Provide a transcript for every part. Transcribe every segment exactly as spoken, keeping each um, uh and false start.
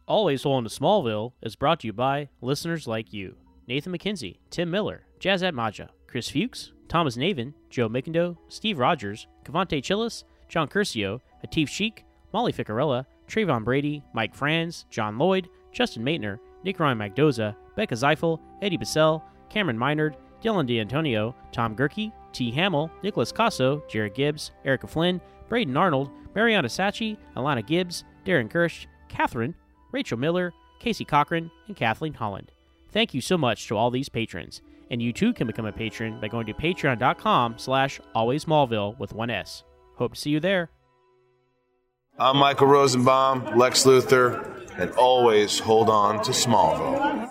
Always Holding to Smallville is brought to you by listeners like you. Nathan McKenzie, Tim Miller, Jazat Maja, Chris Fuchs, Thomas Navin, Joe Mickendo, Steve Rogers, Cavante Chillis, John Curcio, Atif Sheik, Molly Ficarella, Trayvon Brady, Mike Franz, John Lloyd, Justin Maitner, Nick Ryan Magdoza, Becca Zeifel, Eddie Bissell, Cameron Minard, Dylan D'Antonio, Tom Gerke, T. Hamill, Nicholas Casso, Jared Gibbs, Erica Flynn, Braden Arnold, Mariana Sachi, Alana Gibbs, Darren Kirsch, Catherine, Rachel Miller, Casey Cochran, and Kathleen Holland. Thank you so much to all these patrons, and you too can become a patron by going to patreon.com slash alwaysmallville with one S. Hope to see you there. I'm Michael Rosenbaum, Lex Luthor, and always hold on to Smallville.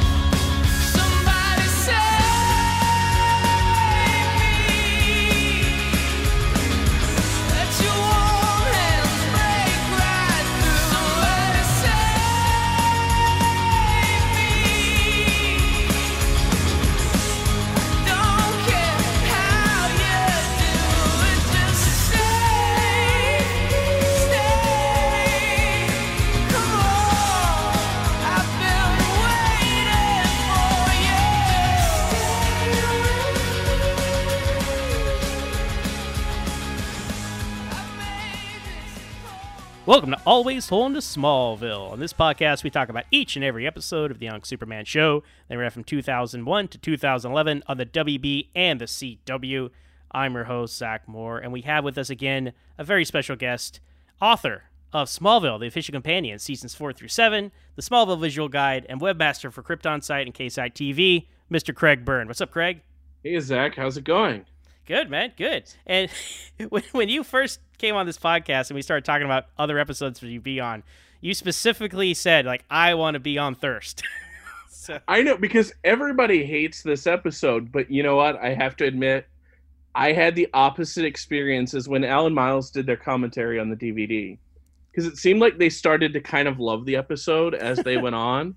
Welcome to Always Holding to Smallville. On this podcast, we talk about each and every episode of The Young Superman Show. They ran from two thousand one to two thousand eleven on the W B and the C W. I'm your host, Zach Moore, and we have with us again a very special guest, author of Smallville, The Official Companion, Seasons four through seven, the Smallville Visual Guide, and webmaster for Krypton Site and K-Site T V, Mister Craig Byrne. What's up, Craig? Hey, Zach. How's it going? Good, man. Good. And when, when you first came on this podcast and we started talking about other episodes for you to be on, you specifically said, like, I want to be on Thirst. So. I know, because everybody hates this episode, but you know what? I have to admit, I had the opposite experiences when Alan Miles did their commentary on the D V D. Because it seemed like they started to kind of love the episode as they went on.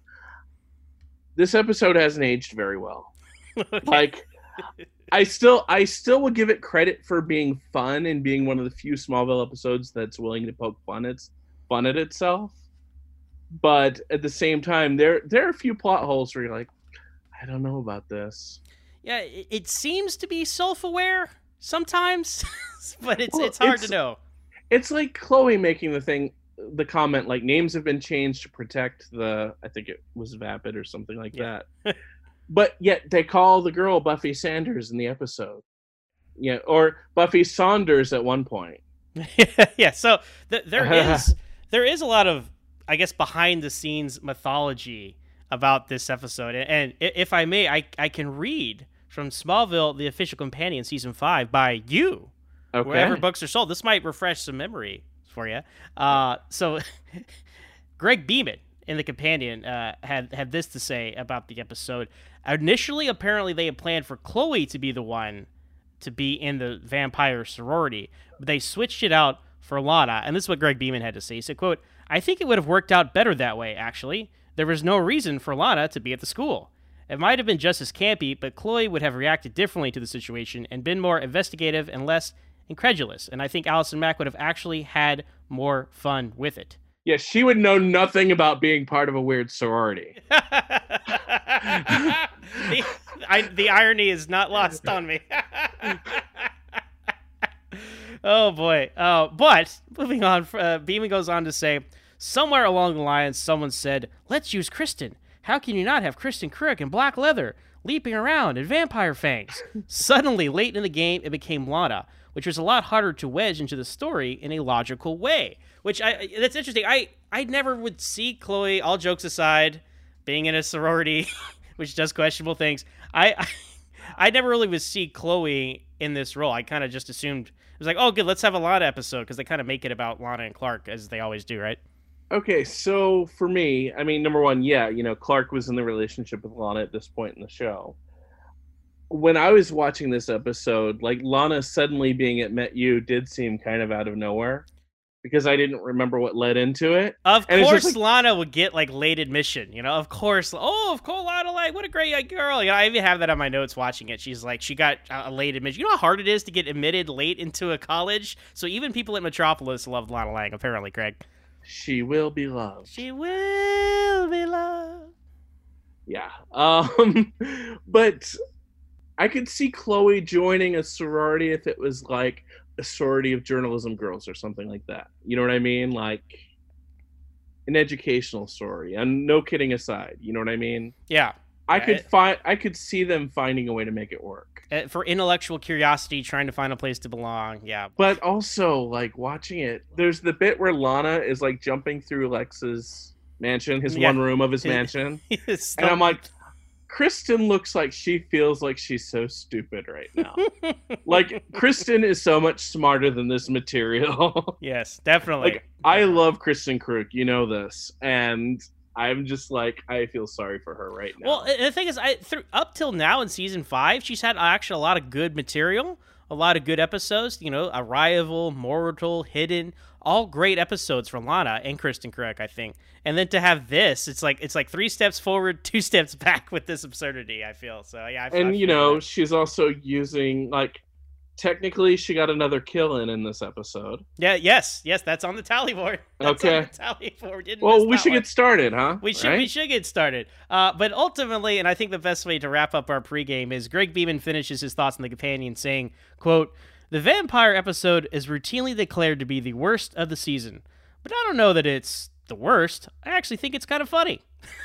This episode hasn't aged very well. Okay. Like... I still I still would give it credit for being fun and being one of the few Smallville episodes that's willing to poke fun at fun at itself. But at the same time, there there are a few plot holes where you're like, I don't know about this. Yeah, it, it seems to be self-aware sometimes, but it's well, it's hard it's, to know. It's like Chloe making the thing the comment like names have been changed to protect the I think it was Vapid or something like yeah. that. But yet they call the girl Buffy Sanders in the episode. Yeah, or Buffy Saunders at one point. yeah, so th- there is there is a lot of, I guess, behind the scenes mythology about this episode. And, and if I may, I, I can read from Smallville, The Official Companion, Season five by you, okay. Wherever books are sold. This might refresh some memory for you. Uh, so Greg Beeman in The Companion uh, had, had this to say about the episode. Initially, apparently, they had planned for Chloe to be the one to be in the vampire sorority, but they switched it out for Lana, and this is what Greg Beeman had to say. He said, quote, I think it would have worked out better that way, actually. There was no reason for Lana to be at the school. It might have been just as campy, but Chloe would have reacted differently to the situation and been more investigative and less incredulous, and I think Allison Mack would have actually had more fun with it. Yeah, she would know nothing about being part of a weird sorority. the, I, the irony is not lost on me. Oh, boy. Uh, but, moving on, uh, Beeman goes on to say, somewhere along the lines, someone said, let's use Kristen. How can you not have Kristen Crick in black leather, leaping around in vampire fangs? Suddenly, late in the game, it became Lana, which was a lot harder to wedge into the story in a logical way. Which, I that's interesting. I, I never would see Chloe, all jokes aside, being in a sorority, which does questionable things. I, I, I never really would see Chloe in this role. I kind of just assumed, it was like, oh, good, let's have a Lana episode, because they kind of make it about Lana and Clark, as they always do, right? Okay, so for me, I mean, number one, yeah, you know, Clark was in the relationship with Lana at this point in the show. When I was watching this episode, like, Lana suddenly being at Met You did seem kind of out of nowhere, because I didn't remember what led into it. Of and course, like, Lana would get, like, late admission, you know? Of course. Oh, of course, Lana, like, what a great girl. You know, I even have that on my notes watching it. She's like, she got a late admission. You know how hard it is to get admitted late into a college? So even people at Metropolis loved Lana Lang, apparently, Craig. She will be loved. She will be loved. Yeah. Um, but I could see Chloe joining a sorority if it was like a sorority of journalism girls or something like that. You know what I mean? Like an educational sorority. And no kidding aside. You know what I mean? Yeah. I yeah, could it, find. I could see them finding a way to make it work. For intellectual curiosity, trying to find a place to belong. Yeah. But also, like, watching it, there's the bit where Lana is, like, jumping through Lex's mansion, his yeah. one room of his mansion. His and I'm like, Kristen looks like she feels like she's so stupid right now. Like, Kristen is so much smarter than this material. Yes, definitely. Like, I love Kristen Kruk, you know this, and I'm just like, I feel sorry for her right now. Well, the thing is, I through, up till now in season five, she's had actually a lot of good material, a lot of good episodes. You know, Arrival, Mortal, Hidden, all great episodes from Lana and Kristen Kruk, I think. And then to have this, it's like it's like three steps forward, two steps back with this absurdity. I feel so. Yeah, I, and I you know, that. she's also using like. Technically, she got another kill in in this episode. Yeah, yes, yes, that's on the tally board. That's okay. On the tally board. Didn't well, we should one. get started, huh? We should. Right? We should get started. Uh, but ultimately, and I think the best way to wrap up our pregame is Greg Beeman finishes his thoughts on The Companion, saying, "Quote: The vampire episode is routinely declared to be the worst of the season, but I don't know that it's the worst. I actually think it's kind of funny.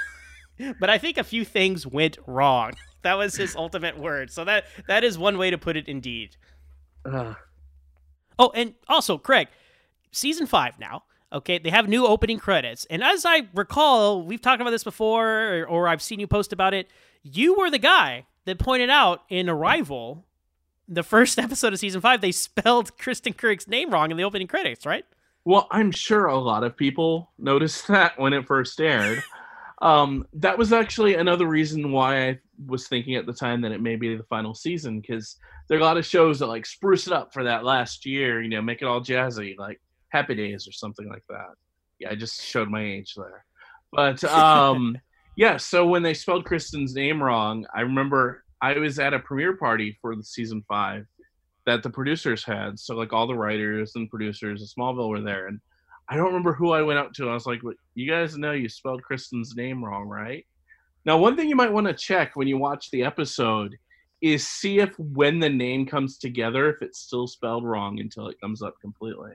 But I think a few things went wrong." That was his ultimate word. So that that is one way to put it, indeed. Uh. Oh, and also, Craig, season five now, okay, they have new opening credits. And as I recall, we've talked about this before, or, or I've seen you post about it. You were the guy that pointed out in Arrival, the first episode of season five, they spelled Kristen Kruk's name wrong in the opening credits, right? Well, I'm sure a lot of people noticed that when it first aired. um, that was actually another reason why I was thinking at the time that it may be the final season, because there are a lot of shows that like spruce it up for that last year, you know, make it all jazzy, like Happy Days or something like that. Yeah, I just showed my age there. But um, yeah, so when they spelled Kristen's name wrong, I remember I was at a premiere party for the season five that the producers had. So like all the writers and producers of Smallville were there. And I don't remember who I went up to. I was like, you guys know you spelled Kristen's name wrong, right? Now, one thing you might want to check when you watch the episode is see if when the name comes together, if it's still spelled wrong until it comes up completely.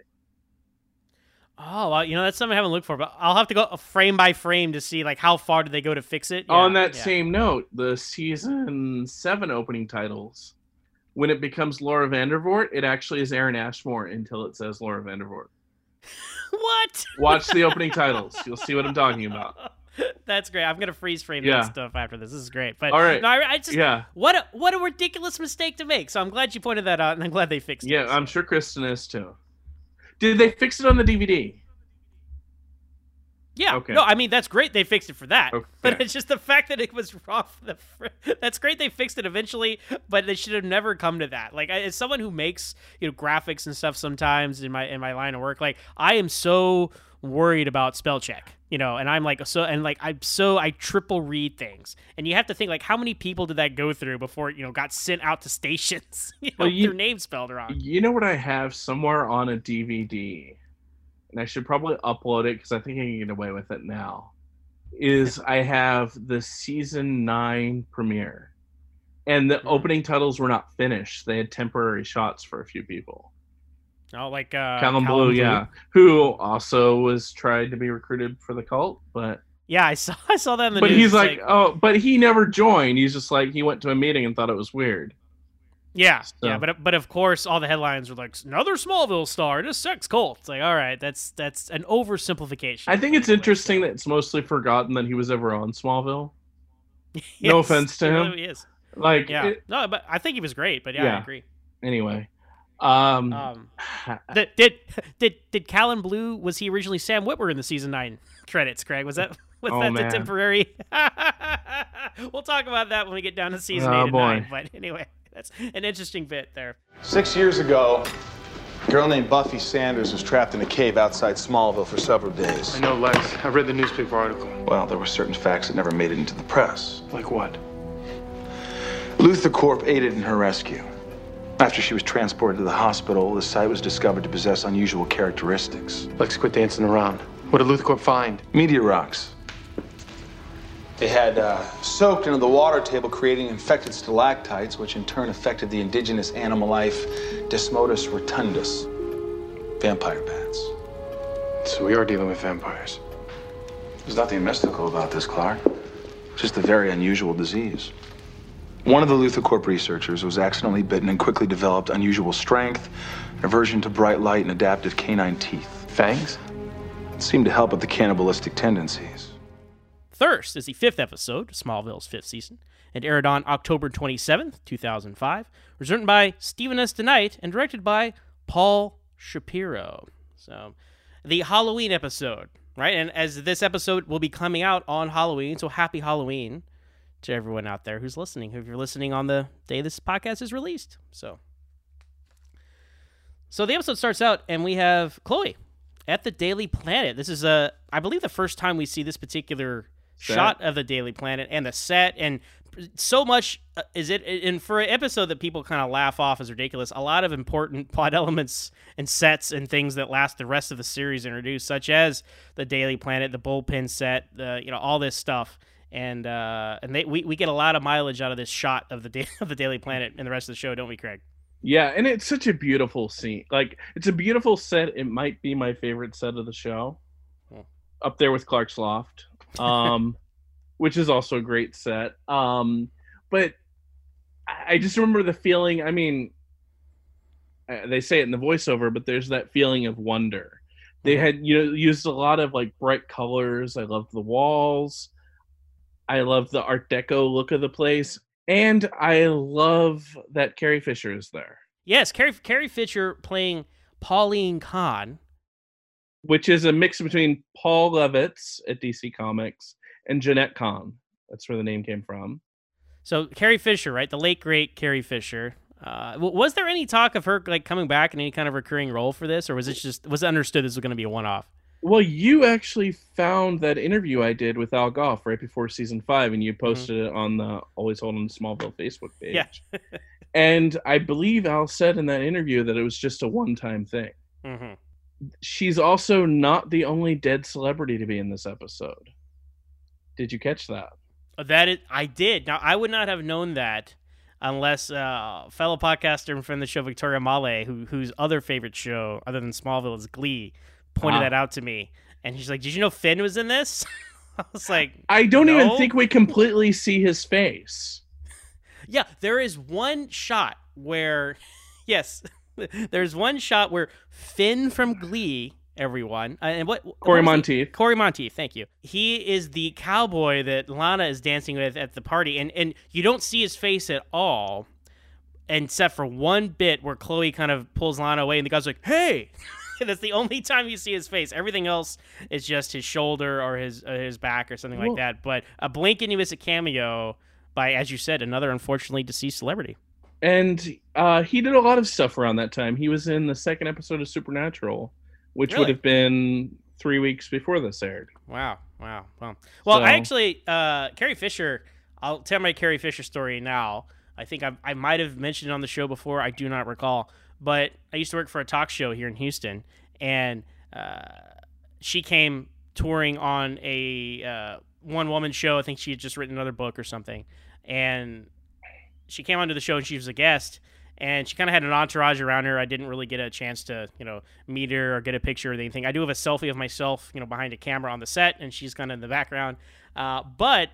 Oh, well, you know, that's something I haven't looked for, but I'll have to go frame by frame to see like how far did they go to fix it. Yeah, On that yeah. same note, the season seven opening titles, when it becomes Laura Vandervoort, it actually is Aaron Ashmore until it says Laura Vandervoort. What? Watch the opening titles. You'll see what I'm talking about. That's great. I'm gonna freeze frame yeah. that stuff after this. This is great. But all right, no, I, I just yeah. What a what a ridiculous mistake to make. So I'm glad you pointed that out, and I'm glad they fixed yeah, it. Yeah, I'm sure Kristen is too. Did they fix it on the D V D? Yeah. Okay. No, I mean that's great. They fixed it for that. Okay. But it's just the fact that it was wrong. For the fr- that's great. They fixed it eventually, but they should have never come to that. Like as someone who makes you know graphics and stuff sometimes in my in my line of work, like I am so worried about spell check, you know, and I'm like, so, and like, I'm so, I triple read things. And you have to think, like, how many people did that go through before, you know, got sent out to stations, you know, well, you, their name spelled wrong? You know what I have somewhere on a D V D, and I should probably upload it because I think I can get away with it now, is I have the season nine premiere. And the mm-hmm. opening titles were not finished. They had temporary shots for a few people. Oh, like uh, Callum Blue, yeah, who also was tried to be recruited for the cult, but yeah, I saw I saw that in the but news. he's like, like, oh, but he never joined. He's just like he went to a meeting and thought it was weird. Yeah, so. yeah, but but of course, all the headlines were like another Smallville star in a sex cult. It's like, all right, that's that's an oversimplification. I think it's interesting that it's mostly forgotten that he was ever on Smallville. yes, no offense to him. He is. Like, yeah, it, no, but I think he was great. But yeah, yeah. I agree. Anyway. Um, um did, did did did Callum Blue, was he originally Sam Witwer in the season nine credits, Craig? Was that was oh, that man. the temporary? We'll talk about that when we get down to season oh, eight and boy. nine. But anyway, that's an interesting bit there. Six years ago, a girl named Buffy Sanders was trapped in a cave outside Smallville for several days. I know, Lex. I read the newspaper article. Well, there were certain facts that never made it into the press. Like what? Luthor Corp aided in her rescue. After she was transported to the hospital, the site was discovered to possess unusual characteristics. Lex, quit dancing around. What did LuthCorp find? Meteor rocks. They had uh, soaked into the water table, creating infected stalactites, which in turn affected the indigenous animal life, Desmodus rotundus, vampire bats. So we are dealing with vampires. There's nothing mystical about this, Clark. Just a very unusual disease. One of the LuthCorp researchers was accidentally bitten and quickly developed unusual strength, aversion to bright light, and adaptive canine teeth. Fangs? It seemed to help with the cannibalistic tendencies. Thirst is the fifth episode of Smallville's fifth season and aired on October twenty-seventh, two thousand five. It was written by Stephen S. DeKnight and directed by Paul Shapiro. So, the Halloween episode, right? And as this episode will be coming out on Halloween, so happy Halloween to everyone out there who's listening, if you're listening on the day this podcast is released. So, so the episode starts out and we have Chloe at the Daily Planet. This is, a, I believe, the first time we see this particular set. Shot of the Daily Planet and the set, and so much uh, is it, and for an episode that people kind of laugh off as ridiculous, a lot of important plot elements and sets and things that last the rest of the series introduced, such as the Daily Planet, the bullpen set, the you know all this stuff, and uh, and they, we we get a lot of mileage out of this shot of the da- of the Daily Planet and the rest of the show, don't we, Craig? Yeah, and it's such a beautiful scene. Like, it's a beautiful set. It might be my favorite set of the show, hmm. up there with Clark's Loft. Um, which is also a great set. Um, but I just remember the feeling, I mean, they say it in the voiceover, but there's that feeling of wonder. They had, you know, used a lot of like bright colors. I loved the walls. I love the Art Deco look of the place. And I love that Carrie Fisher is there. Yes, Carrie, Carrie Fisher playing Pauline Kahn, which is a mix between Paul Levitz at D C Comics and Jeanette Kahn. That's where the name came from. So Carrie Fisher, right? The late, great Carrie Fisher. Uh, was there any talk of her like coming back in any kind of recurring role for this, or was it just was it understood this was going to be a one-off? Well, you actually found that interview I did with Al Goff right before season five, and you posted mm-hmm. it on the Always Hold on Smallville Facebook page. Yeah. And I believe Al said in that interview that it was just a one-time thing. Mm-hmm. She's also not the only dead celebrity to be in this episode. Did you catch that? That is, I did. Now, I would not have known that unless uh, fellow podcaster and friend of the show, Victoria Male, who whose other favorite show, other than Smallville, is Glee, pointed ah. that out to me. And she's like, did you know Finn was in this? I was like, I don't no? even think we completely see his face. Yeah, there is one shot where, yes, there's one shot where Finn from Glee, everyone, uh, and what Corey what Monteith. Corey Monteith, thank you. He is the cowboy that Lana is dancing with at the party, and and you don't see his face at all, except for one bit where Chloe kind of pulls Lana away, and the guy's like, "Hey." That's the only time you see his face. Everything else is just his shoulder or his uh, his back or something well, like that. But a blink and you miss a cameo by, as you said, another unfortunately deceased celebrity. And uh, he did a lot of stuff around that time. He was in the second episode of Supernatural, which really? would have been three weeks before this aired. Wow, wow, wow. Well, so, I actually, uh, Carrie Fisher, I'll tell my Carrie Fisher story now. I think I, I might have mentioned it on the show before. I do not recall. But I used to work for a talk show here in Houston, and uh, she came touring on a uh, one-woman show. I think she had just written another book or something. And she came onto the show, and she was a guest, and she kind of had an entourage around her. I didn't really get a chance to, you know, meet her or get a picture or anything. I do have a selfie of myself, you know, behind a camera on the set, and she's kind of in the background. Uh, but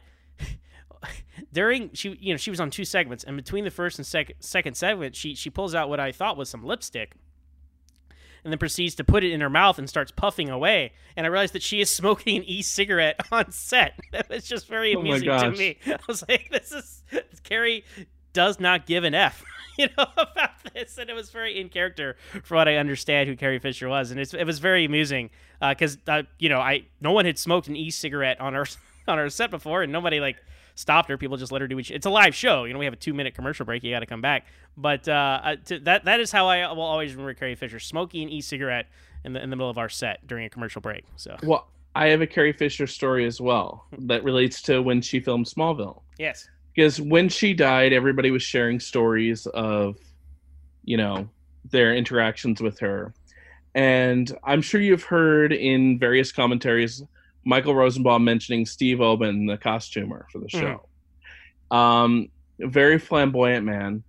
during she you know she was on two segments, and between the first and second second segment she she pulls out what I thought was some lipstick and then proceeds to put it in her mouth and starts puffing away, and I realized that she is smoking an e-cigarette on set. That was just very oh amusing to me. I was like, this is Carrie does not give an F you know about this, and it was very in character for what I understand who Carrie Fisher was, and it's, it was very amusing because uh, uh, you know I no one had smoked an e-cigarette on our on our set before, and nobody like stopped her. People just let her do what she, it's a live show. You know, we have a two minute commercial break. You got to come back. But uh, to, that that is how I will always remember Carrie Fisher, smoking an e-cigarette in the in the middle of our set during a commercial break. So well, I have a Carrie Fisher story as well that relates to when she filmed Smallville. Yes, because when she died, everybody was sharing stories of, you know, their interactions with her, And I'm sure you've heard in various commentaries Michael Rosenbaum mentioning Steve Oben, the costumer for the show. Mm-hmm. Um, a very flamboyant man.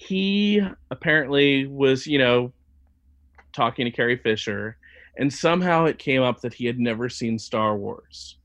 He apparently was, you know, talking to Carrie Fisher, and somehow it came up that he had never seen Star Wars.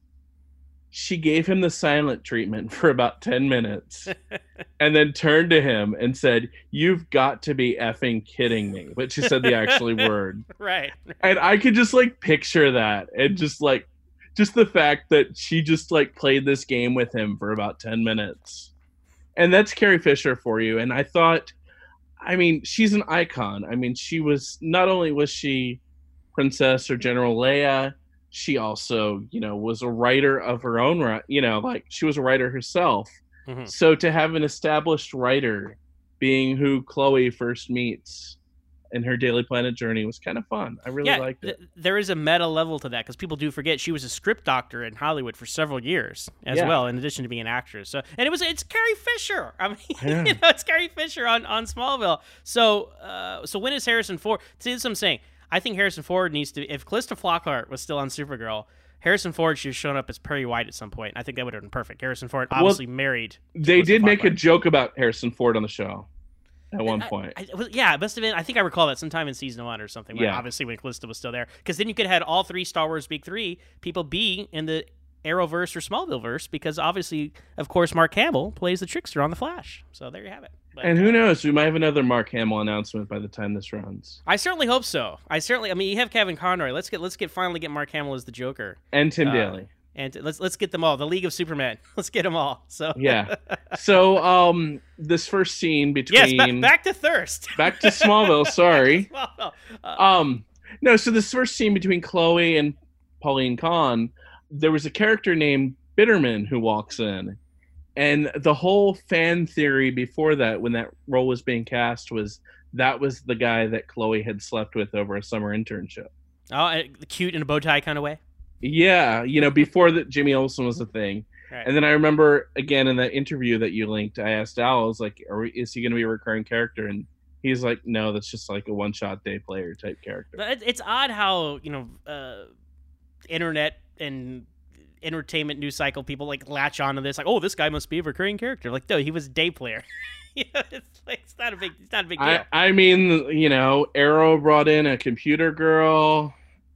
She gave him the silent treatment for about ten minutes and then turned to him and said, "You've got to be effing kidding me." But she said the actual word. Right. And I could just like picture that. And just like, just the fact that she just like played this game with him for about ten minutes. And that's Carrie Fisher for you. And I thought, I mean, she's an icon. I mean, she was, not only was she Princess or General Leia, she also, you know, was a writer of her own, you know, like she was a writer herself. Mm-hmm. So to have an established writer being who Chloe first meets in her Daily Planet journey was kind of fun. I really yeah, liked it. Th- there is a meta level to that because people do forget she was a script doctor in Hollywood for several years as yeah. well, in addition to being an actress. So, and it was it's Carrie Fisher. I mean, yeah. you know, it's Carrie Fisher on, on Smallville. So, uh, so when is Harrison Ford? See, this is what I'm saying. I think Harrison Ford needs to. If Calista Flockhart was still on Supergirl, Harrison Ford should have shown up as Perry White at some point. I think that would have been perfect. Harrison Ford obviously well, married. They did make a joke about Harrison Ford on the show at one I, point. I, I, yeah, it must have been. I think I recall that sometime in season one or something. Where, yeah. Obviously, when Calista was still there, because then you could have had all three Star Wars big three people be in the Arrowverse or Smallvilleverse, because obviously, of course, Mark Hamill plays the Trickster on The Flash. So there you have it. But, and who knows? We might have another Mark Hamill announcement by the time this runs. I certainly hope so. I certainly. I mean, you have Kevin Conroy. Let's get. Let's get finally get Mark Hamill as the Joker. And Tim uh, Daly. And let's let's get them all. The League of Superman. Let's get them all. So yeah. So um, this first scene between yes, ba- back to Thirst. Back to Smallville. Sorry. Smallville. Uh, um, no. So this first scene between Chloe and Pauline Kahn, there was a character named Bitterman who walks in. And the whole fan theory before that, when that role was being cast, was that was the guy that Chloe had slept with over a summer internship. Oh, cute in a bow tie kind of way? Yeah, you know, before that Jimmy Olsen was a thing. Right. And then I remember, again, in that interview that you linked, I asked Al, I was like, Are we, is he going to be a recurring character? And he's like, no, that's just like a one-shot day player type character. But it's odd how, you know, uh, internet and entertainment news cycle people like latch onto this, like, oh, this guy must be a recurring character. Like, no, he was a day player. You know, it's like it's not a big, it's not a big deal. I, I mean, you know, Arrow brought in a computer girl.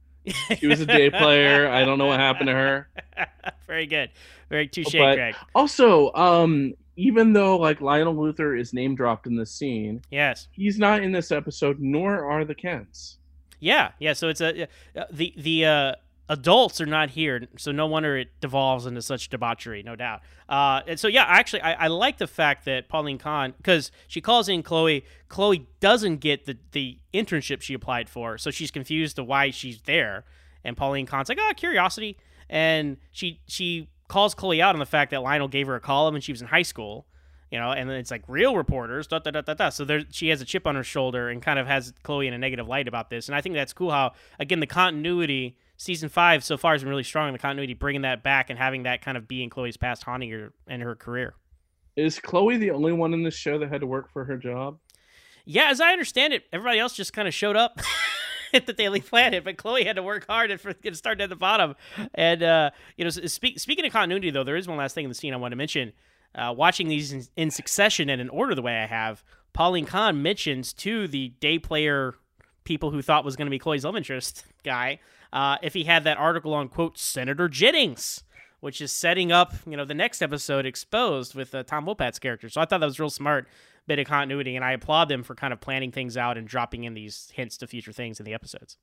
She was a day player. I don't know what happened to her. Very good, very touche, but Greg. Also, um, even though like Lionel Luthor is name dropped in this scene, yes, he's not in this episode, nor are the Kents. Yeah, yeah. So it's a uh, the the. Uh, Adults are not here, so no wonder it devolves into such debauchery, no doubt. Uh, and so, yeah, actually, I, I like the fact that Pauline Kahn, because she calls in Chloe. Chloe doesn't get the, the internship she applied for, so she's confused to why she's there. And Pauline Kahn's like, oh, curiosity. And she she calls Chloe out on the fact that Lionel gave her a column when she was in high school, you know, and then it's like real reporters, da da da da da. So there, she has a chip on her shoulder and kind of has Chloe in a negative light about this. And I think that's cool how, again, the continuity. Season five so far has been really strong in the continuity, bringing that back and having that kind of be in Chloe's past, haunting her and her career. Is Chloe the only one in this show that had to work for her job? Yeah, as I understand it, everybody else just kind of showed up at the Daily Planet, but Chloe had to work hard and for, get started at the bottom. And, uh, you know, speak, speaking of continuity, though, there is one last thing in the scene I want to mention. Uh, watching these in, in succession and in order the way I have, Pauline Kahn mentions to the day player people who thought was going to be Chloe's love interest guy, Uh, if he had that article on, quote, Senator Jennings, which is setting up, you know, the next episode Exposed with uh, Tom Wopat's character. So I thought that was real smart bit of continuity, and I applaud them for kind of planning things out and dropping in these hints to future things in the episodes.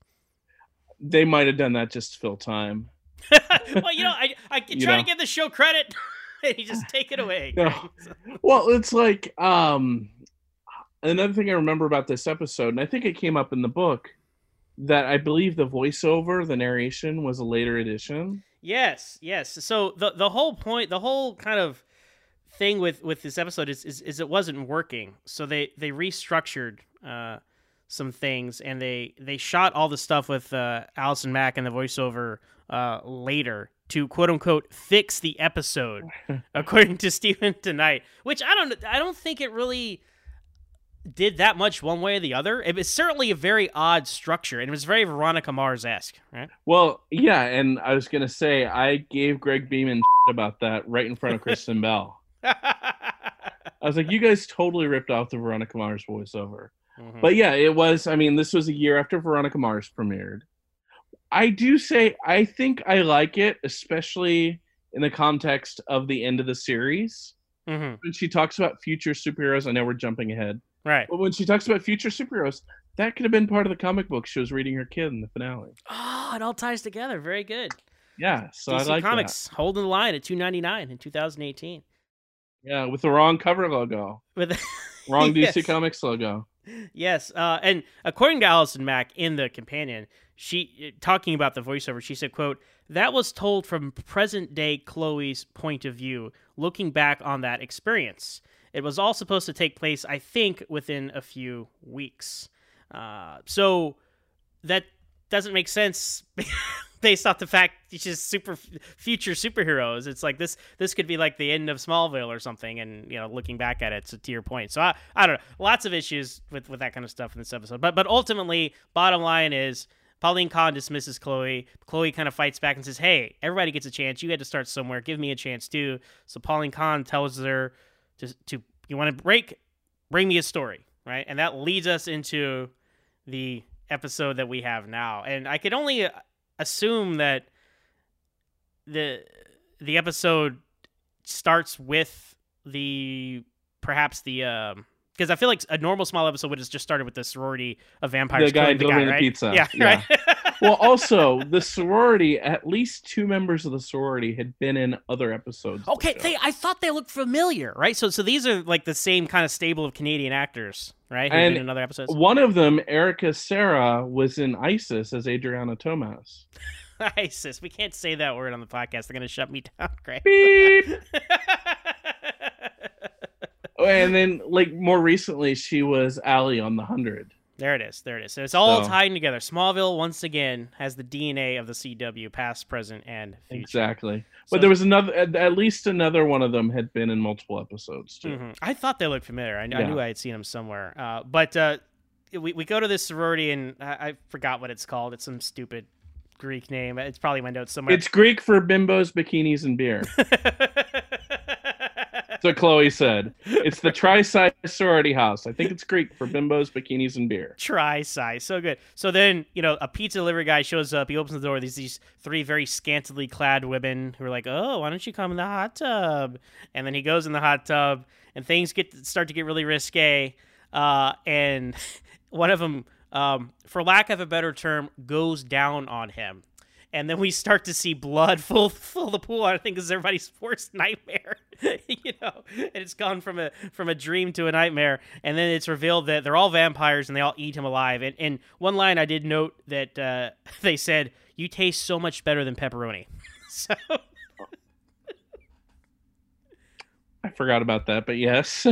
They might have done that just to fill time. Well, you know, I, I try you know. to give the show credit, and you just take it away. No. Well, it's like, um, another thing I remember about this episode, and I think it came up in the book, that I believe the voiceover, the narration, was a later edition. Yes, yes. So the the whole point, the whole kind of thing with, with this episode is, is is it wasn't working. So they they restructured uh, some things, and they they shot all the stuff with uh, Allison Mack and the voiceover uh, later to quote unquote fix the episode, according to Stephen Tonight. Which I don't I don't think it really. did that much one way or the other. It was certainly a very odd structure, and it was very Veronica Mars-esque, right? Well, yeah, and I was going to say, I gave Greg Beeman shit about that right in front of Kristen Bell. I was like, you guys totally ripped off the Veronica Mars voiceover. Mm-hmm. But yeah, it was, I mean, this was a year after Veronica Mars premiered. I do say, I think I like it, especially in the context of the end of the series. Mm-hmm. When she talks about future superheroes, I know we're jumping ahead. Right. But when she talks about future superheroes, that could have been part of the comic book she was reading her kid in the finale. Oh, it all ties together. Very good. Yeah, so D C I like Comics that. holding the line at two ninety-nine in two thousand eighteen. Yeah, with the wrong cover logo. With wrong yes. D C Comics logo. Yes, uh, and according to Allison Mack in the companion, she talking about the voiceover, she said, quote, "That was told from present-day Chloe's point of view, looking back on that experience. It was all supposed to take place, I think, within a few weeks." Uh, so that doesn't make sense based off the fact it's just super future superheroes. It's like this this could be like the end of Smallville or something, and you know, looking back at it, so to your point. So I, I don't know, lots of issues with, with that kind of stuff in this episode. But but ultimately, bottom line is Pauline Kahn dismisses Chloe. Chloe kind of fights back and says, "Hey, everybody gets a chance. You had to start somewhere. Give me a chance too." So Pauline Kahn tells her to to you want to break, bring me a story, right? And that leads us into the episode that we have now. And I could only assume that the the episode starts with the perhaps the um because I feel like a normal small episode would have just started with the sorority of vampires. The guy the guy, delivering right? the pizza. Yeah, yeah. right. Well, also the sorority. At least two members of the sorority had been in other episodes. Okay, they. I thought they looked familiar, right? So, so these are like the same kind of stable of Canadian actors, right? Who've And been in other episodes. One of them, Erica Serra, was in ISIS as Adriana Tomas. ISIS. We can't say that word on the podcast. They're gonna shut me down, Greg. Beep. And then, like, more recently, she was Allie on The Hundred. There it is. There it is. So it's all So- tied together. Smallville, once again, has the D N A of the C W, past, present, and future. Exactly. So- But there was another, at at least another one of them had been in multiple episodes, too. Mhm. I thought they looked familiar. I, I Yeah. knew I had seen them somewhere. Uh, but uh, we, we go to this sorority, and I, I forgot what it's called. It's some stupid Greek name. It's probably my notes somewhere. It's Greek for bimbos, bikinis, and beer. That's what Chloe said. It's the Tri-Psi sorority house. I think it's Greek for bimbos, bikinis, and beer. Tri-size, so good. So then, you know, a pizza delivery guy shows up. He opens the door. There's these three very scantily clad women who are like, "Oh, why don't you come in the hot tub?" And then he goes in the hot tub, and things get start to get really risque. Uh, and one of them, um, for lack of a better term, goes down on him. And then we start to see blood fill, fill the pool. I think is everybody's worst nightmare, you know. And it's gone from a from a dream to a nightmare. And then it's revealed that they're all vampires and they all eat him alive. And, and one line I did note that uh, they said, "You taste so much better than pepperoni." So I forgot about that, but yes.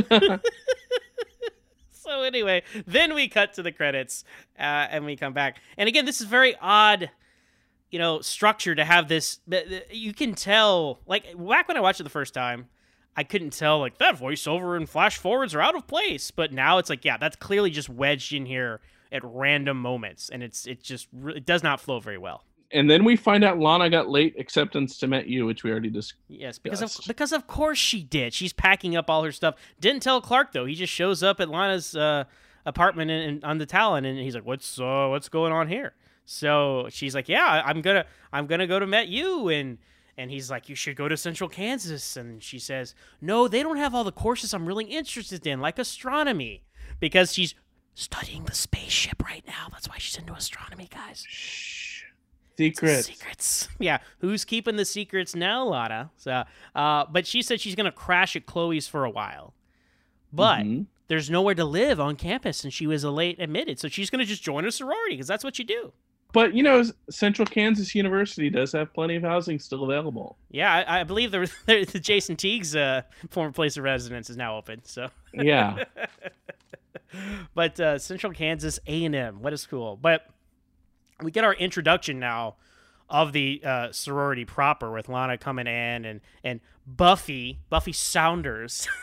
so anyway, then we cut to the credits uh, and we come back. And again, this is very odd, you know, structure to have this. You can tell, like, back when I watched it the first time, I couldn't tell, like, that voiceover and flash forwards are out of place. But now it's like, yeah, that's clearly just wedged in here at random moments, and it's it just it does not flow very well. And then we find out Lana got late acceptance to Met You, which we already discussed. Yes, because of because of course she did. She's packing up all her stuff. Didn't tell Clark though. He just shows up at Lana's uh, apartment in, in, on the Talon, and he's like, "What's uh, what's going on here?" So she's like, "Yeah, I'm gonna I'm gonna go to Met You," and and he's like, "You should go to Central Kansas." And she says, "No, they don't have all the courses I'm really interested in, like astronomy," because she's studying the spaceship right now. That's why she's into astronomy, guys. Shh. Secrets. Secrets. Yeah. Who's keeping the secrets now, Lana? So, uh, but she said she's gonna crash at Chloe's for a while, but. Mm-hmm. There's nowhere to live on campus, and she was a late admitted, so she's going to just join a sorority because that's what you do. But, you know, Central Kansas University does have plenty of housing still available. Yeah, I, I believe the, the Jason Teague's uh, former place of residence is now open. So Yeah. But uh, Central Kansas A and M, what a school. But we get our introduction now of the uh, sorority proper with Lana coming in and, and Buffy, Buffy Saunders.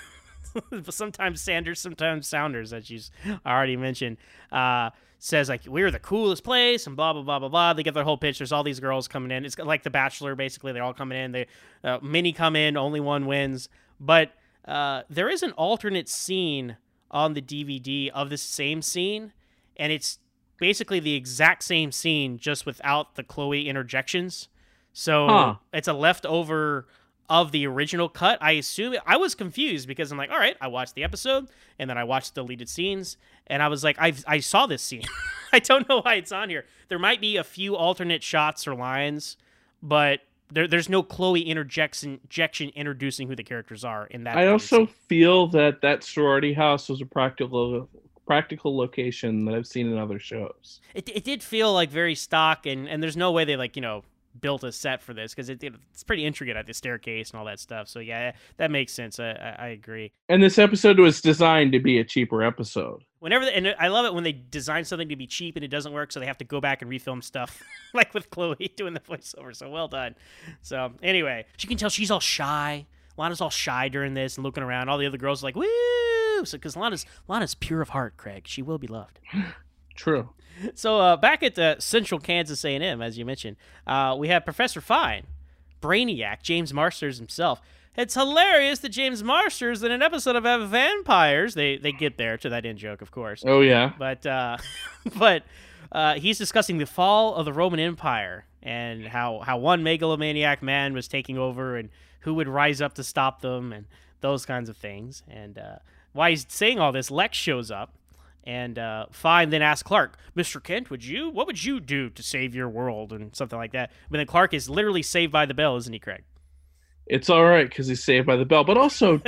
sometimes Sanders, sometimes Sounders, as you already mentioned, uh, says like we're the coolest place and blah blah blah blah blah. They get their whole pitch. There's all these girls coming in. It's like The Bachelor, basically. They're all coming in. They uh, many come in, only one wins. But uh, there is an alternate scene on the D V D of the same scene, and it's basically the exact same scene, just without the Chloe interjections. So Huh. it's a leftover of the original cut. I assume I was confused because I'm like, all right, I watched the episode and then I watched the deleted scenes, and I was like, I I saw this scene. I don't know why it's on here. There might be a few alternate shots or lines, but there, there's no Chloe interjection, injection introducing who the characters are in that. I also scene. feel that that sorority house was a practical practical location that I've seen in other shows. It it did feel like very stock, and, and there's no way they like you know built a set for this because it, it it's pretty intricate at the staircase and all that stuff. So yeah, that makes sense. I, I, I agree. And this episode was designed to be a cheaper episode. Whenever they, and I love it when they design something to be cheap and it doesn't work, so they have to go back and refilm stuff, like with Chloe doing the voiceover. So well done. So anyway, you can tell she's all shy. Lana's all shy during this and looking around. All the other girls are like, woo! So because Lana's Lana's pure of heart, Craig. She will be loved. True. So uh, back at the Central Kansas A and M, as you mentioned, uh, we have Professor Fine, Brainiac, James Marsters himself. It's hilarious that James Marsters in an episode of Have Vampires, they they get there to that in joke, of course. Oh yeah. But uh, but uh, he's discussing the fall of the Roman Empire and how, how one megalomaniac man was taking over and who would rise up to stop them and those kinds of things. And uh, while he's saying all this, Lex shows up. And uh, Fine then asks Clark, Mister Kent, would you, what would you do to save your world and something like that? But then Clark is literally saved by the bell, isn't he, Craig? It's all right because he's saved by the bell, but also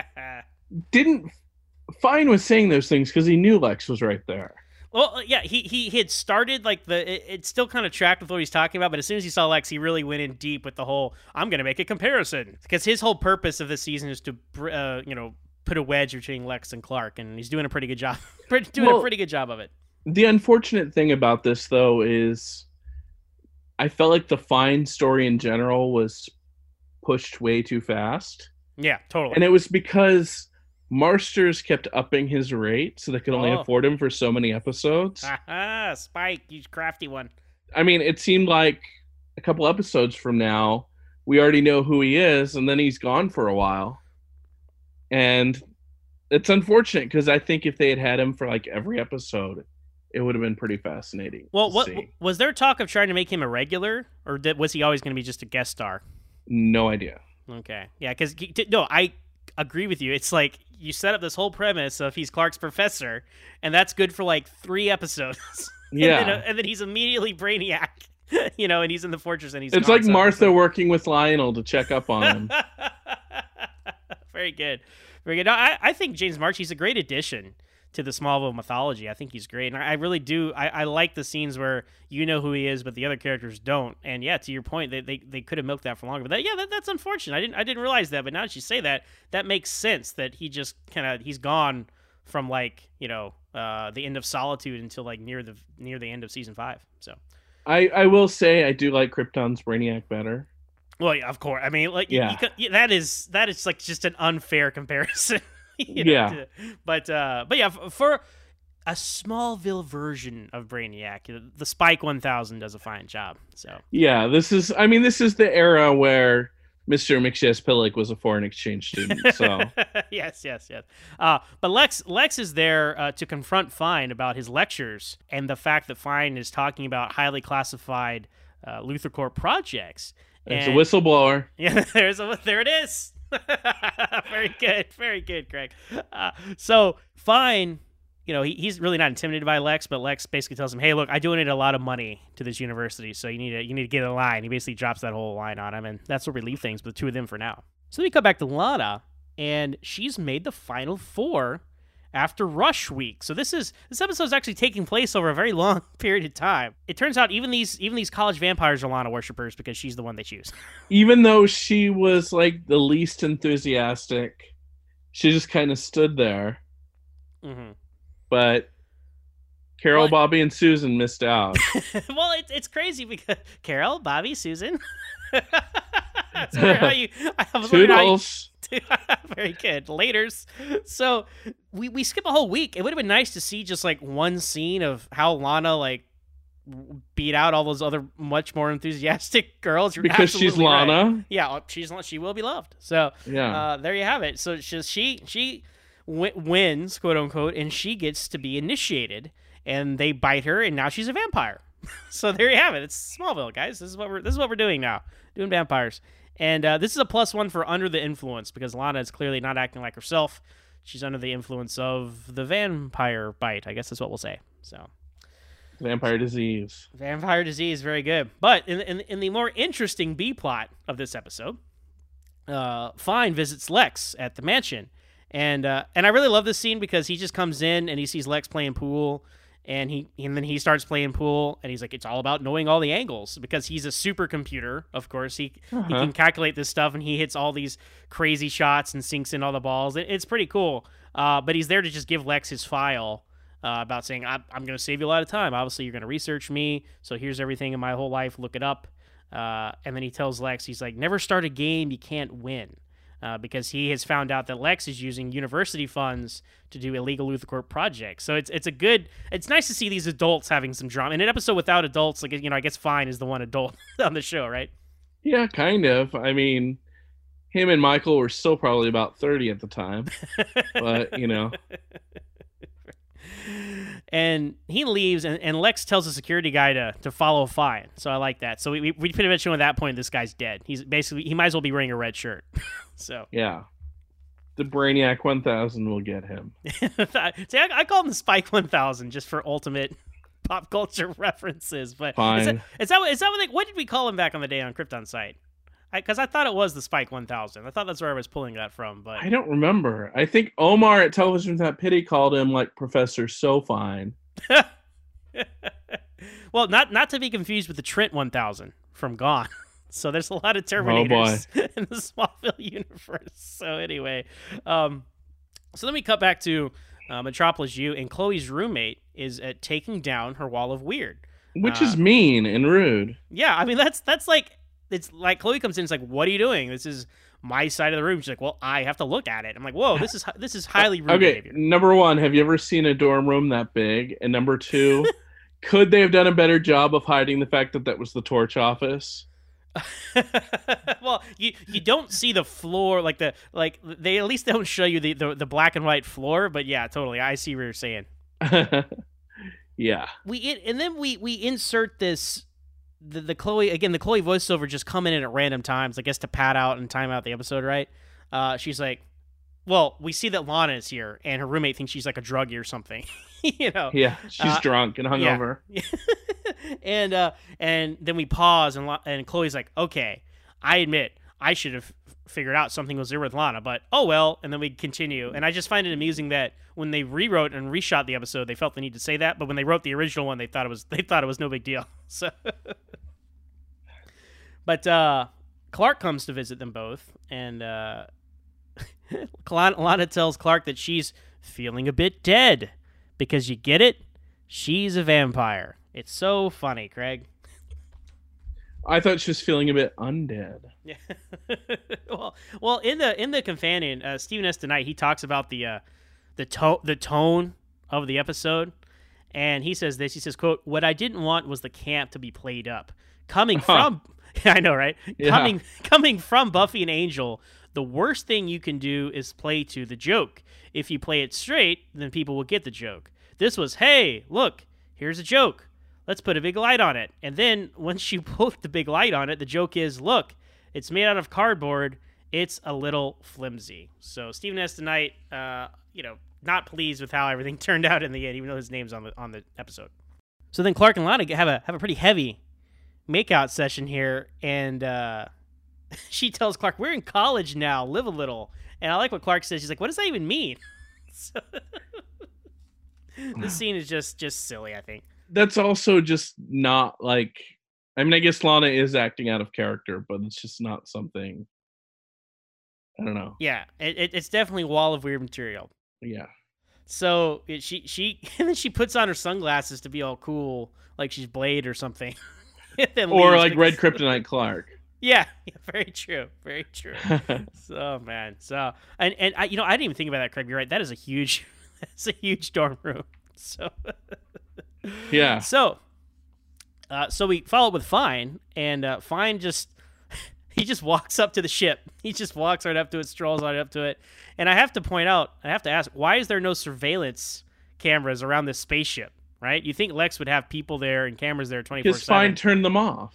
didn't Fine was saying those things because he knew Lex was right there. Well, yeah, he, he he had started like the it, it still kind of tracked with what he's talking about, but as soon as he saw Lex, he really went in deep with the whole I'm going to make a comparison because his whole purpose of this season is to uh, you know put a wedge between Lex and Clark, and he's doing a pretty good job. doing well, a pretty good job of it. The unfortunate thing about this, though, is I felt like the Fine story in general was pushed way too fast. Yeah, totally. And it was because Marsters kept upping his rate so they could only Oh. afford him for so many episodes. Ah, Spike, you crafty one. I mean, it seemed like a couple episodes from now, we already know who he is, and then he's gone for a while. And it's unfortunate because I think if they had had him for like every episode, it would have been pretty fascinating. Well, to what see. was there talk of trying to make him a regular, or did, was he always going to be just a guest star? No idea. Okay, yeah, because no, I agree with you. It's like you set up this whole premise of he's Clark's professor, and that's good for like three episodes. Yeah. and, then, and then he's immediately Brainiac, you know, and he's in the fortress and he's. It's gone, like so- Martha working with Lionel to check up on him. Very good, very good. No, I I think James March, a great addition to the Smallville mythology. I think he's great, and I, I really do. I, I like the scenes where you know who he is, but the other characters don't. And yeah, to your point, they they, they could have milked that for longer. But that, yeah, that, that's unfortunate. I didn't I didn't realize that. But now that you say that, that makes sense. That he just kind of he's gone from like you know uh, the end of Solitude until like near the near the end of season five. So. I, I will say I do like Krypton's Brainiac better. Well, yeah, of course. I mean, like, Yeah. you, you, that is that is like just an unfair comparison. you know, Yeah. to- but uh, but yeah, f- for a Smallville version of Brainiac, the Spike one thousand does a fine job. So Yeah, this is, I mean, this is the era where Mister Mixes-Pillick was a foreign exchange student. So yes, yes, yes. Uh, but Lex Lex is there uh, to confront Fine about his lectures and the fact that Fine is talking about highly classified uh, LuthorCorp projects. it's a And- whistleblower. Yeah, there's a there it is. Very good, very good, Craig. Uh, so Fine, you know, he, he's really not intimidated by Lex, but Lex basically tells him, "Hey, look, I donate a lot of money to this university, so you need to you need to get in line." He basically drops that whole line on him, and that's where we leave things with the two of them for now. So then we come back to Lana, and she's made the final four after Rush Week. So this is this episode is actually taking place over a very long period of time. It turns out even these even these college vampires are Lana worshippers because she's the one they choose. Even though she was like the least enthusiastic, she just kind of stood there. Mm-hmm. But Carol, What? Bobby, and Susan missed out. Well, it's it's crazy because Carol, Bobby, Susan. That's weird how you, I was wondering how you, Toodles. Very good. Laters. So we, we skip a whole week. It would have been nice to see just like one scene of how Lana like beat out all those other much more enthusiastic girls. You're because she's Lana. Right. Yeah, she's she will be loved. So yeah, uh, there you have it. So it's just she she w- wins, quote unquote, and she gets to be initiated, and they bite her, and now she's a vampire. So there you have it. It's Smallville, guys. This is what we're this is what we're doing now, doing vampires. And uh, this is a plus one for under the influence because Lana is clearly not acting like herself. She's under the influence of the vampire bite. I guess that's what we'll say. So. Vampire disease. Vampire disease, very good. But in, in, in the more interesting B plot of this episode, uh, Fine visits Lex at the mansion. And uh, and I really love this scene because he just comes in and he sees Lex playing pool. And he and then he starts playing pool. And he's like, it's all about knowing all the angles. Because he's a supercomputer, of course. He, uh-huh. he can calculate this stuff. And he hits all these crazy shots and sinks in all the balls. It, it's pretty cool. Uh, but he's there to just give Lex his file. Uh, about saying, I'm, I'm going to save you a lot of time. Obviously, you're going to research me, so here's everything in my whole life. Look it up. Uh, and then he tells Lex, he's like, never start a game you can't win. Uh, because he has found out that Lex is using university funds to do illegal LuthorCorp projects. So it's it's a good, it's nice to see these adults having some drama. In an episode without adults, like, you know, I guess Fine is the one adult on the show, right? Yeah, kind of. I mean, him and Michael were still probably about thirty at the time. But, you know. And he leaves, and, and Lex tells the security guy to, to follow Fine. So I like that. So we we, we pretty much know at that point this guy's dead. He's basically he might as well be wearing a red shirt. So yeah, the Brainiac one thousand will get him. See, I, I call him the Spike one thousand just for ultimate pop culture references. But Fine. Is that, is that, is that what, they, what did we call him back on the day on Krypton site? Because I, I thought it was the Spike one thousand. I thought that's where I was pulling that from. But I don't remember. I think Omar at Television Without Pity called him like Professor So Fine. Well, not not to be confused with the Trent one thousand from Gone. So there's a lot of Terminators oh in the Smallville universe. So anyway, um, so let me cut back to uh, Metropolis U, and Chloe's roommate is uh, taking down her wall of weird, which uh, is mean and rude. Yeah, I mean that's that's like it's like Chloe comes in, it's like, what are you doing? This is my side of the room. She's like, well, I have to look at it. I'm like, whoa, this is this is highly rude okay, behavior. Number one, have you ever seen a dorm room that big? And number two, could they have done a better job of hiding the fact that that was the torch office? Well, you you don't see the floor, like the like they at least don't show you the, the, the black and white floor, but yeah, totally. I see what you're saying. Yeah. We in, and then we we insert this the, the Chloe again, the Chloe voiceover just coming in at random times, I guess to pad out and time out the episode, right? Uh, she's like, well, we see that Lana is here, and her roommate thinks she's like a druggie or something. You know? Yeah, she's uh, drunk and hungover. Yeah. and uh, and then we pause, and and Chloe's like, okay, I admit I should have figured out something was there with Lana, but oh well. And then we continue, and I just find it amusing that when they rewrote and reshot the episode, they felt the need to say that, but when they wrote the original one, they thought it was they thought it was no big deal. So, but uh, Clark comes to visit them both, and uh, Lana tells Clark that she's feeling a bit dead. Because you get it? She's a vampire. It's so funny, Craig. I thought she was feeling a bit undead. Yeah. well, well, in the in the companion, uh, Stephen S. Tonight, he talks about the uh, the tone the tone of the episode, and he says this. He says, "quote What I didn't want was the camp to be played up, coming from I know, right? Yeah. Coming coming from Buffy and Angel." The worst thing you can do is play to the joke. If you play it straight, then people will get the joke. This was, hey, look, here's a joke. Let's put a big light on it. And then once you put the big light on it, the joke is, look, it's made out of cardboard. It's a little flimsy. So Stephen S. Tonight, uh, you know, not pleased with how everything turned out in the end, even though his name's on the on the episode. So then Clark and Lana have a have a pretty heavy makeout session here, and uh, she tells Clark, we're in college now, live a little. And I like what Clark says. She's like, what does that even mean? So, this scene is just just silly, I think. That's also just not like, I mean, I guess Lana is acting out of character, but it's just not something, I don't know. Yeah, it, it, it's definitely Wall of Weird material. Yeah. So it, she, she, and then she puts on her sunglasses to be all cool, like she's Blade or something. Or like Red Kryptonite Clark. Yeah, yeah, very true, very true. So man, so and and I, you know, I didn't even think about that, Craig. You're right. That is a huge, that's a huge dorm room. So Yeah. So, uh, so we follow up with Fine, and uh, Fine just he just walks up to the ship. He just walks right up to it, strolls right up to it. And I have to point out, I have to ask, why is there no surveillance cameras around this spaceship? Right? You think Lex would have people there and cameras there twenty-four seven? Because Fine turned them off.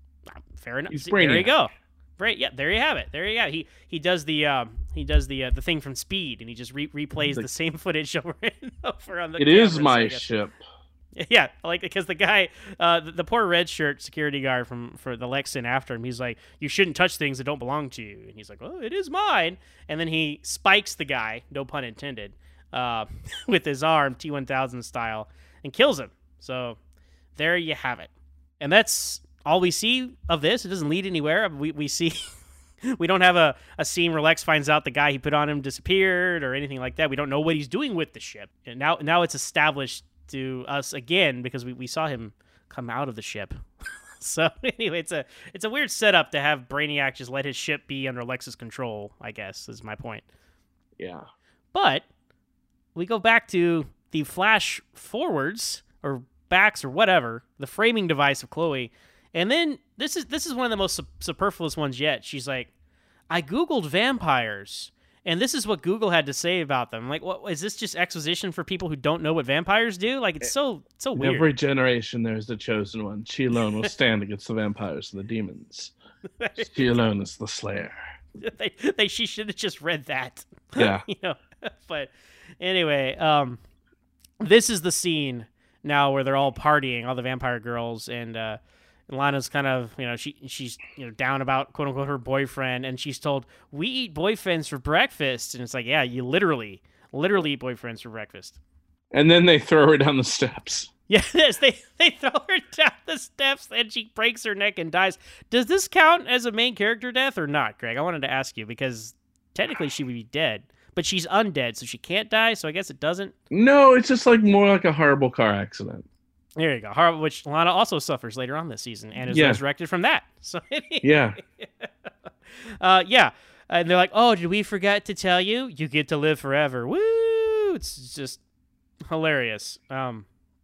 Fair enough. He's See, there you Brainiac. go. Right? Yeah, there you have it. There you go. He he does the um he does the uh, the thing from Speed, and he just re- replays The- the same footage over and over on the. It is cameras, I my guess. ship. Yeah, like because the guy, uh, the, the poor red shirt security guard from for the Lex in after him, he's like, "You shouldn't touch things that don't belong to you," and he's like, "Oh, it is mine." And then he spikes the guy, no pun intended, uh, with his arm, T one thousand style, and kills him. So there you have it, and that's all we see of this. It doesn't lead anywhere. We we see. We don't have a, a scene where Lex finds out the guy he put on him disappeared or anything like that. We don't know what he's doing with the ship. And now now it's established to us again because we, we saw him come out of the ship. So anyway, it's a it's a weird setup to have Brainiac just let his ship be under Lex's control, I guess, is my point. Yeah. But we go back to the flash forwards or backs or whatever, the framing device of Chloe. And then this is this is one of the most su- superfluous ones yet. She's like, I Googled vampires, and this is what Google had to say about them. Like, what is this just exposition for people who don't know what vampires do? Like, it's so so In weird. every generation, there is the chosen one. She alone will stand against the vampires and the demons. She alone is the slayer. they, they she should have just read that. Yeah. You know. But anyway, um, this is the scene now where they're all partying, all the vampire girls, and uh, Lana's kind of, you know, she she's you know down about quote unquote her boyfriend, and she's told, "We eat boyfriends for breakfast," and it's like, yeah, you literally, literally eat boyfriends for breakfast. And then they throw her down the steps. Yes, they they throw her down the steps and she breaks her neck and dies. Does this count as a main character death or not, Greg? I wanted to ask you because technically she would be dead, but she's undead, so she can't die. So I guess it doesn't. No, it's just like more like a horrible car accident. There you go. Horrible, which Lana also suffers later on this season and is Yeah. resurrected from that. So Yeah. uh, yeah, and they're like, "Oh, did we forget to tell you? You get to live forever." Woo! It's just hilarious. Um,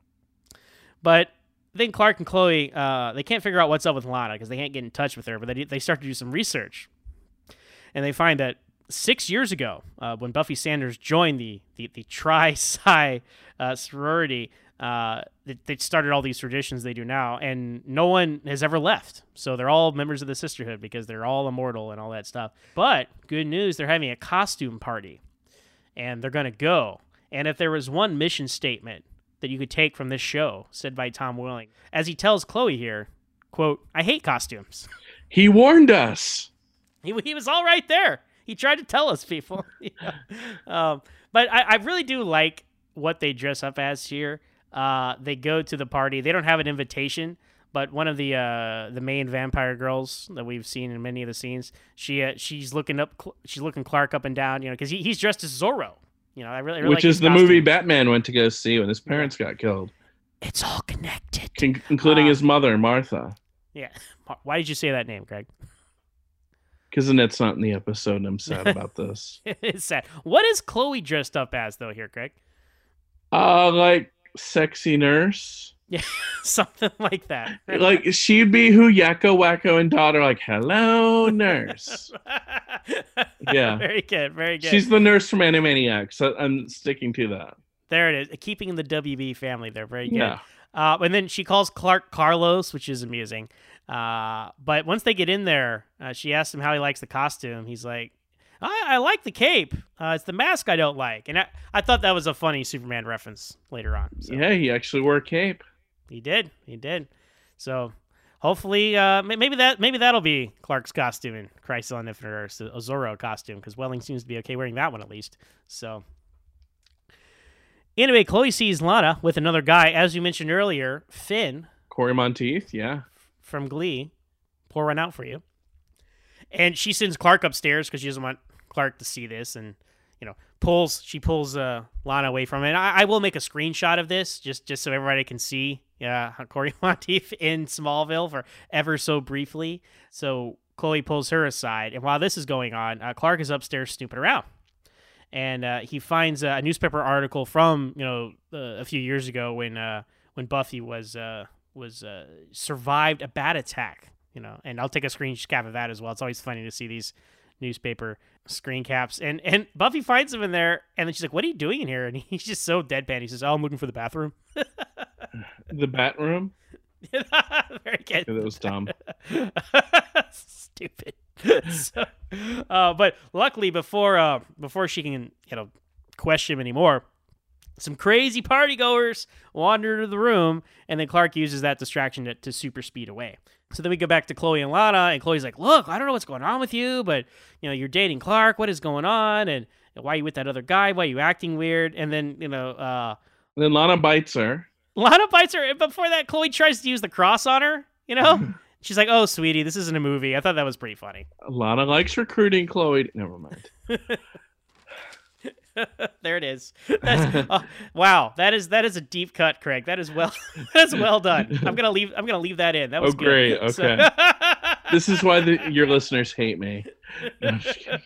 but then Clark and Chloe, uh, they can't figure out what's up with Lana because they can't get in touch with her. But they they start to do some research, and they find that six years ago, uh, when Buffy Sanders joined the the, the Tri-Psi uh, sorority, uh, they, they started all these traditions they do now, and no one has ever left. So they're all members of the sisterhood because they're all immortal and all that stuff. But good news, they're having a costume party, and they're gonna go. And if there was one mission statement that you could take from this show, said by Tom Welling, as he tells Chloe here, quote, "I hate costumes." He warned us. He, he was all right there. He tried to tell us, people. Yeah. um, but I, I really do like what they dress up as here. Uh, they go to the party. They don't have an invitation, but one of the uh, the main vampire girls that we've seen in many of the scenes, she uh, she's looking up, she's looking Clark up and down, you know, because he, he's dressed as Zorro. You know, I really, I really Which like is his the costume. movie Batman went to go see when his parents got killed, It's all connected. in- including Uh, his mother, Martha. Yeah. Why did you say that name, Greg? Because Annette's not in the episode, and I'm sad about this. It's sad. What is Chloe dressed up as, though, here, Greg? Uh, like sexy nurse. Yeah, something like that. Like she'd be who Yakko, Wacko, and Dot are like, hello, nurse. Yeah. Very good. Very good. She's the nurse from Animaniacs. So I'm sticking to that. There it is. Keeping the W B family there. Very good. Yeah. Uh, and then she calls Clark Carlos, which is amusing. Uh, but once they get in there, uh, she asks him how he likes the costume. He's like, I, I like the cape. Uh, it's the mask I don't like. And I, I thought that was a funny Superman reference later on. So. Yeah, he actually wore a cape. He did. He did. So hopefully, uh, may- maybe that maybe that'll be Clark's costume in Crisis on Infinite Earths, a Zorro costume, because Welling seems to be okay wearing that one at least. So anyway, Chloe sees Lana with another guy, as you mentioned earlier, Finn Corey Monteith, yeah. from Glee. Pour one out for you. And she sends Clark upstairs because she doesn't want Clark to see this, and you know, pulls she pulls uh, Lana away from it. And I, I will make a screenshot of this just just so everybody can see. Yeah, Corey Monteith in Smallville for ever so briefly. So Chloe pulls her aside, and while this is going on, uh, Clark is upstairs snooping around, and uh, he finds a newspaper article from you know uh, a few years ago when uh, when Buffy was uh, was uh, survived a bat attack. You know, and I'll take a screen cap of that as well. It's always funny to see these newspaper screen caps. And and Buffy finds him in there, and then she's like, "What are you doing in here?" And he's just so deadpan. He says, "Oh, I'm looking for the bathroom." The bat room? Very good. Yeah, that was dumb. Stupid. so, uh, but luckily, before uh, before she can you know question him anymore, some crazy partygoers wander into the room, and then Clark uses that distraction to, to super speed away. So then we go back to Chloe and Lana, and Chloe's like, "Look, I don't know what's going on with you, but you know you're dating Clark. What is going on? And why are you with that other guy? Why are you acting weird?" And then you know, uh, then Lana bites her. Lana bites her, and before that, Chloe tries to use the cross on her. You know, she's like, "Oh, sweetie, this isn't a movie." I thought that was pretty funny. Lana likes recruiting Chloe. Never mind. There it is. That's, oh, wow, that is that is a deep cut, Craig. That is well, that's well done. I'm gonna leave. I'm gonna leave that in. That was oh, great. Good. Okay. So... This is why the, your listeners hate me. No,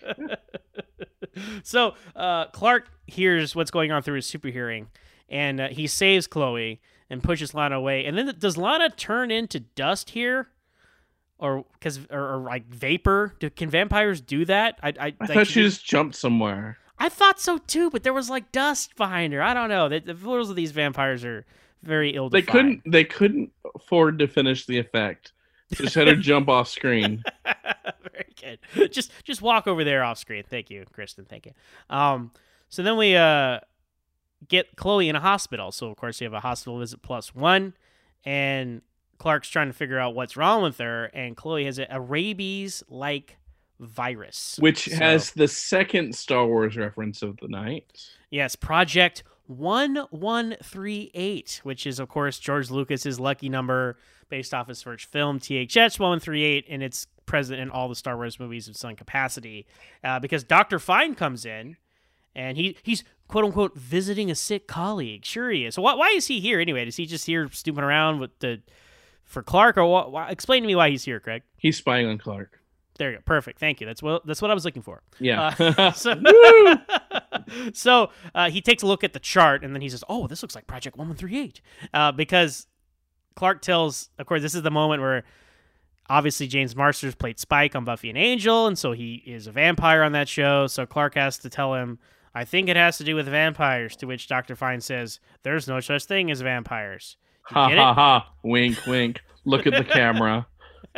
so uh, Clark hears what's going on through his super hearing, and uh, he saves Chloe and pushes Lana away. And then does Lana turn into dust here? Or because or, or like vapor? Do, can vampires do that? I I, I like, thought she just jumped somewhere. I thought so too, but there was like dust behind her. I don't know. The, the rules of these vampires are very ill-defined. They couldn't. They couldn't afford to finish the effect. Just had her jump off screen. Very good. Just just walk over there off screen. Thank you, Kristen. Thank you. Um. So then we uh get Chloe in a hospital. So of course you have a hospital visit plus one, and Clark's trying to figure out what's wrong with her, and Chloe has a, a rabies-like virus, which so, has the second Star Wars reference of the night. Yes, Project one one three eight, which is of course George Lucas's lucky number based off his first film T H X one one three eight, and it's present in all the Star Wars movies of some capacity uh, because Doctor Fine comes in and he he's quote unquote visiting a sick colleague. Sure he is. So why, why is he here anyway? Is he just here snooping around with the for Clark, or what? Why, explain to me why he's here, Craig. He's spying on Clark. There you go. Perfect. Thank you. That's what that's what I was looking for. Yeah. Uh, so so uh, he takes a look at the chart, and then he says, "Oh, this looks like Project one one three eight," uh, because Clark tells. Of course, this is the moment where obviously James Marsters played Spike on Buffy and Angel, and so he is a vampire on that show. So Clark has to tell him, "I think it has to do with vampires." To which Doctor Fine says, "There's no such thing as vampires." You ha get ha it? ha! Wink, wink. Look at the camera.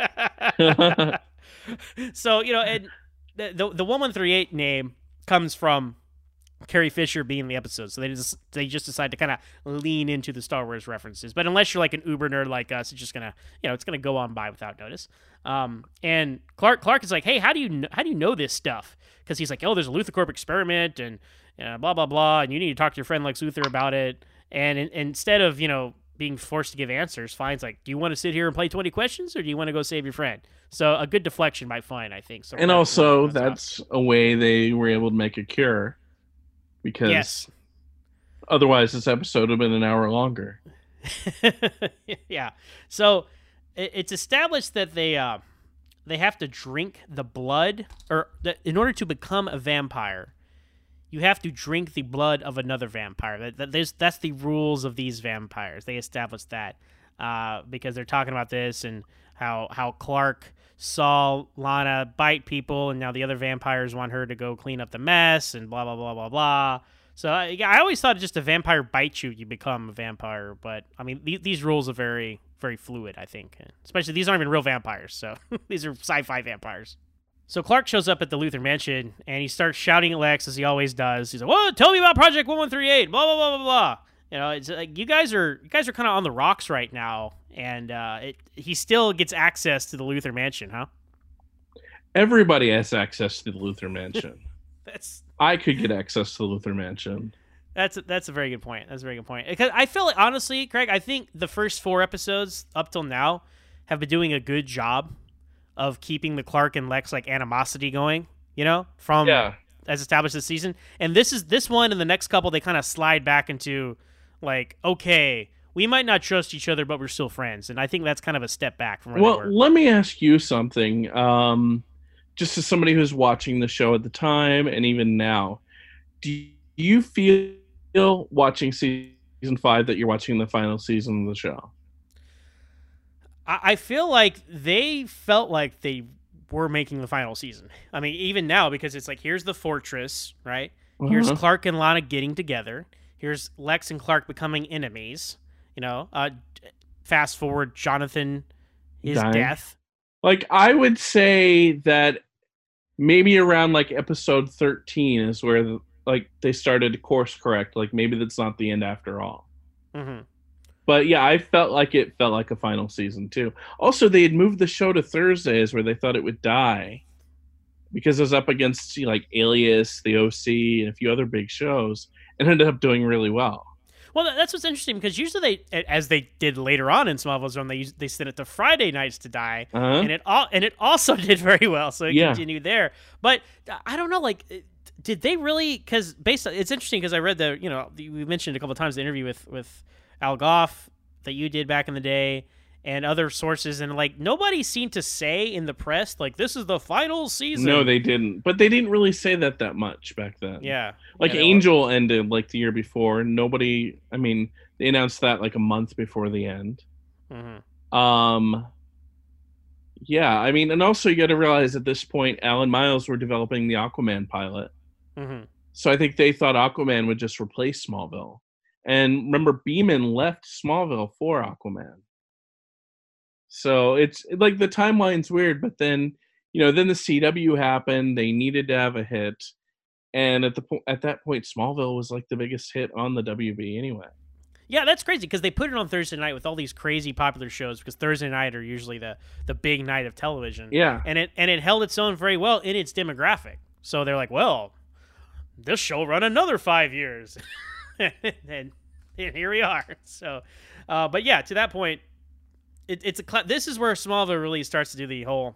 So, you know, and the, the the one one three eight name comes from Carrie Fisher being in the episode, so they just they just decide to kind of lean into the Star Wars references. But unless you're like an uber nerd like us, it's just gonna you know it's gonna go on by without notice. Um, and Clark Clark is like, "Hey, how do you kn- how do you know this stuff?" Because he's like, "Oh, there's a LuthorCorp experiment and uh, blah blah blah, and you need to talk to your friend Lex Luthor about it." And in, instead of you know being forced to give answers, Fine's like, "Do you want to sit here and play twenty questions, or do you want to go save your friend?" So a good deflection by Fine, I think. So and also, that's a way they were able to make a cure, because yes. Otherwise this episode would have been an hour longer. Yeah. So it's established that they uh, they have to drink the blood, or that in order to become a vampire, you have to drink the blood of another vampire. That, that there's that's the rules of these vampires. They established that uh, because they're talking about this and how how Clark saw Lana bite people, and now the other vampires want her to go clean up the mess, and blah blah blah blah blah. So I, I always thought just a vampire bites you, you become a vampire. But I mean, th- these rules are very very fluid. I think, especially these aren't even real vampires. So these are sci-fi vampires. So Clark shows up at the Luthor Mansion, and he starts shouting at Lex, as he always does. He's like, "Whoa, tell me about Project one one three eight, blah, blah, blah, blah, blah." You know, it's like, you guys are you guys are kind of on the rocks right now, and uh, it, he still gets access to the Luthor Mansion, huh? Everybody has access to the Luthor Mansion. That's I could get access to the Luthor Mansion. That's a, that's a very good point. That's a very good point. Because I feel like, honestly, Craig, I think the first four episodes up till now have been doing a good job of keeping the Clark and Lex like animosity going, you know, from yeah. as established this season. And this is this one and the next couple, they kind of slide back into like, okay, we might not trust each other, but we're still friends. And I think that's kind of a step back from where Well, they were. let me ask you something. Um, just as somebody who's watching the show at the time and even now, do you feel watching season five that you're watching the final season of the show? I, I feel like they felt like they were making the final season. I mean, even now, because it's like, here's the fortress, right? Here's Uh-huh. Clark and Lana getting together. Here's Lex and Clark becoming enemies. You know, uh, fast forward, Jonathan, his Dying. death. Like, I would say that maybe around like episode thirteen is where the, like they started to course correct. Like maybe that's not the end after all. Mm-hmm. But yeah, I felt like it felt like a final season too. Also, they had moved the show to Thursdays where they thought it would die because it was up against like Alias, The O C, and a few other big shows, and ended up doing really well. Well, that's what's interesting because usually they, as they did later on in Smallville Zone, they used, they sent it to Friday nights to die, Uh-huh. and it all and it also did very well. So it Yeah. continued there. But I don't know, like, did they really? Because based on, it's interesting because I read the you know we mentioned a couple of times the interview with with Al Goff that you did back in the day and other sources, and like nobody seemed to say in the press like this is the final season. No, they didn't. But they didn't really say that that much back then. yeah Like Yeah, they Angel ended like the year before. Nobody, I mean, they announced that like a month before the end. were- Mhm. Um, yeah, I mean, and also you got to realize at this point, Alan Miles were developing the Aquaman pilot. Mhm. So I think they thought Aquaman would just replace Smallville. And remember, Beeman left Smallville for Aquaman. So it's like the timeline's weird, but then, you know, then the C W happened. They needed to have a hit. And at the po- at that point, Smallville was like the biggest hit on the W B anyway. Yeah, that's crazy because they put it on Thursday night with all these crazy popular shows because Thursday night are usually the the big night of television. Yeah. and it and it held its own very well in its demographic. So they're like, well, this show will run another five years, and, and here we are. So, uh, but yeah, to that point, it, it's a cl- this is where Smallville really starts to do the whole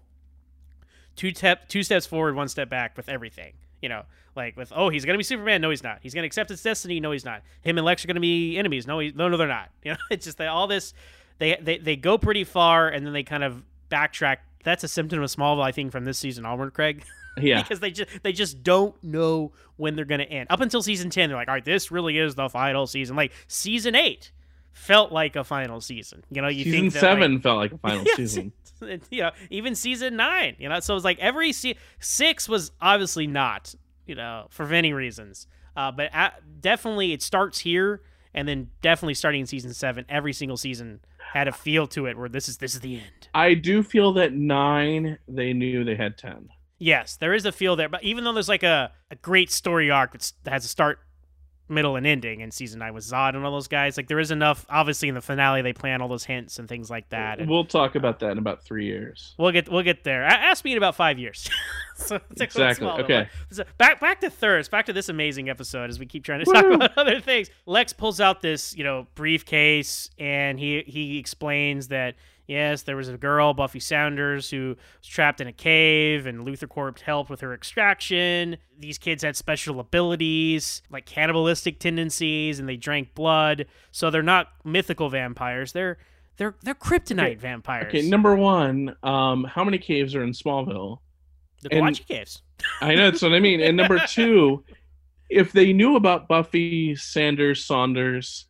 two step two steps forward, one step back with everything. You know, like with oh, he's gonna be Superman. No, he's not. He's gonna accept his destiny. No, he's not. Him and Lex are gonna be enemies. No, he, no, no, they're not. You know, it's just that all this they, they they go pretty far and then they kind of backtrack. That's a symptom of Smallville, I think, from this season onward, Craig. Yeah. because they just they just don't know when they're gonna end. Up until season ten, they're like, all right, this really is the final season. Like season eight felt like a final season. You know, you Season think that, seven like, felt like a final Yeah, season. you know, even season nine, you know, so it was like every se- six was obviously not, you know, for many reasons. Uh, but at, definitely it starts here, and then definitely starting in season seven, every single season had a feel to it where this is this is the end. I do feel that nine, they knew they had ten. Yes, there is a feel there, but even though there's like a, a great story arc that's, that has a start, middle, and ending in season nine with Zod and all those guys, like there is enough. Obviously, in the finale, they plan all those hints and things like that. And We'll talk about that in about three years. We'll get we'll get there. A- Ask me in about five years. so it's like- Exactly. it's Okay. So back back to Thurs. Back to this amazing episode as we keep trying to talk Woo! about other things. Lex pulls out this you know briefcase and he he explains that yes, there was a girl, Buffy Saunders, who was trapped in a cave, and Luthor Corp helped with her extraction. These kids had special abilities, like cannibalistic tendencies, and they drank blood. So they're not mythical vampires. They're they're they're kryptonite Okay. vampires. Okay, number one, um, how many caves are in Smallville? the and- Kawachi caves. I know, that's what I mean. And number two, if they knew about Buffy Sanders Saunders,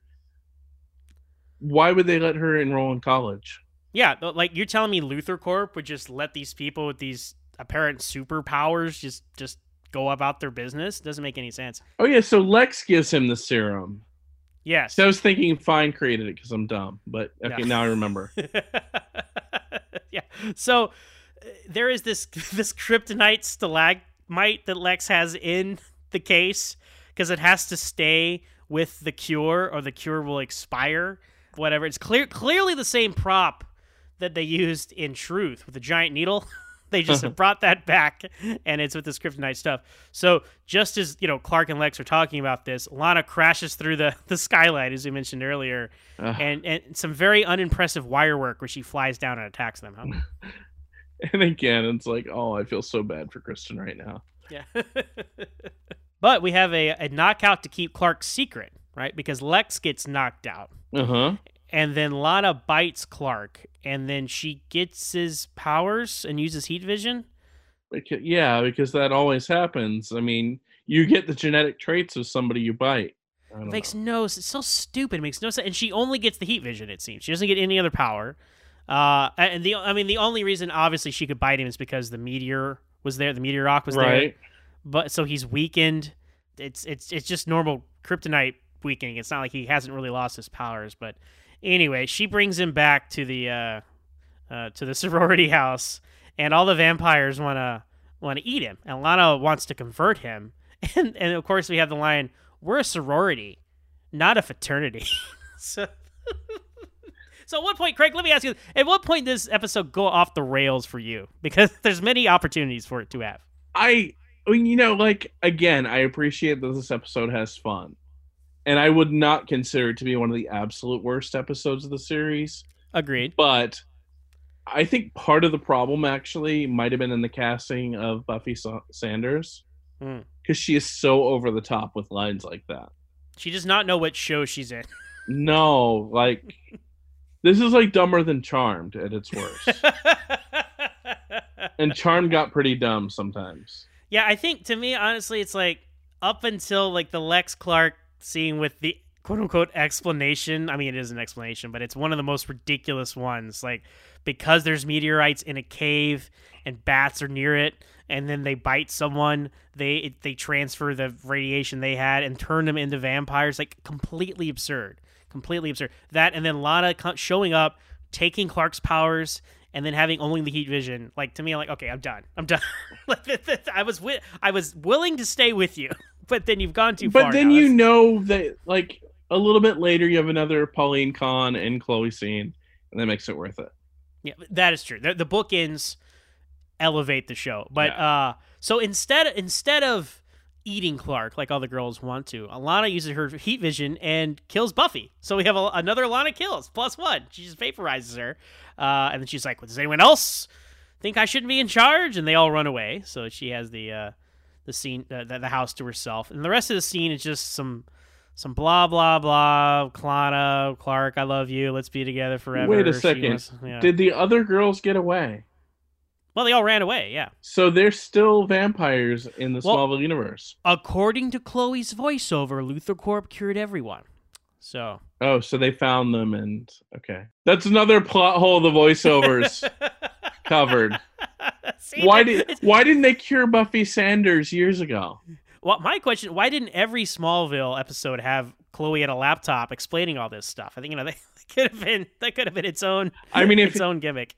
why would they let her enroll in college? Yeah, th- like you're telling me Luthor Corp would just let these people with these apparent superpowers just just go about their business? Doesn't make any sense. Oh yeah, so Lex gives him the serum. Yes. So I was thinking Fine created it because I'm dumb, but okay, Yeah. now I remember. yeah. So uh, there is this this kryptonite stalagmite that Lex has in the case because it has to stay with the cure or the cure will expire. Whatever. It's clear clearly the same prop that they used in Truth with the giant needle. They just have brought that back, and it's with this kryptonite stuff. So just as you know, Clark and Lex are talking about this, Lana crashes through the, the skylight, as we mentioned earlier, Ugh. and and some very unimpressive wire work where she flies down and attacks them. Huh? And again, it's like, oh, I feel so bad for Kristen right now. Yeah. But we have a, a knockout to keep Clark's secret, right? Because Lex gets knocked out. Uh huh. and then Lana bites Clark, and then she gets his powers and uses heat vision. Because, yeah, because that always happens. I mean, you get the genetic traits of somebody you bite. It makes know. no sense. It's so stupid. It makes no sense. And she only gets the heat vision, it seems. She doesn't get any other power. Uh, and the I mean, the only reason, obviously, she could bite him is because the meteor was there. The meteor rock was right. there. But so he's weakened. It's it's it's just normal kryptonite weakening. It's not like he hasn't really lost his powers. But anyway, she brings him back to the uh, uh, to the sorority house, and all the vampires want to want to eat him. And Lana wants to convert him. And and of course, we have the line, "We're a sorority, not a fraternity." so, so at what point, Craig, let me ask you, at what point does this episode go off the rails for you? Because there's many opportunities for it to have. I, I mean, you know, like, again, I appreciate that this episode has fun. And I would not consider it to be one of the absolute worst episodes of the series. Agreed. But I think part of the problem, actually, might have been in the casting of Buffy Sa- Sanders. Mm. Because she is so over the top with lines like that. She does not know what show she's in. No, like, this is like Dumber Than Charmed at its worst. And Charmed got pretty dumb sometimes. Yeah, I think, to me, honestly, it's like, up until, like, the Lex Clark scene with the quote-unquote explanation. I mean, it is an explanation, but it's one of the most ridiculous ones. Like, because there's meteorites in a cave and bats are near it, and then they bite someone, they it, they transfer the radiation they had and turn them into vampires. Like, completely absurd. Completely absurd. That, and then Lana showing up, taking Clark's powers, and then having only the heat vision. Like, to me, I'm like, okay, I'm done. I'm done. I was wi- I was willing to stay with you, but then you've gone too but far. But then now. you That's... know that, like, a little bit later, you have another Pauline Kahn and Chloe scene, and that makes it worth it. Yeah, that is true. The, the bookends elevate the show. But yeah. uh, so instead instead of eating Clark like all the girls want to, Alana uses her heat vision and kills Buffy. So we have a, another Alana kills plus one. She just vaporizes her, uh, and then she's like, well, "Does anyone else think I shouldn't be in charge?" And they all run away. So she has the uh, the scene, uh, the, the house to herself, and the rest of the scene is just some. Some blah, blah, blah, Klana, Clark, I love you, let's be together forever. Wait a second. Was, yeah. Did the other girls get away? Well, they all ran away, yeah. So they're still vampires in the well, Smallville universe. According to Chloe's voiceover, LuthorCorp cured everyone. So. Oh, so they found them and... Okay. That's another plot hole the voiceovers covered. See, why, did, why didn't they cure Buffy Sanders years ago? Well, my question, why didn't every Smallville episode have Chloe at a laptop explaining all this stuff? I think, you know, that could have been that could have been its own I mean, if, its own gimmick.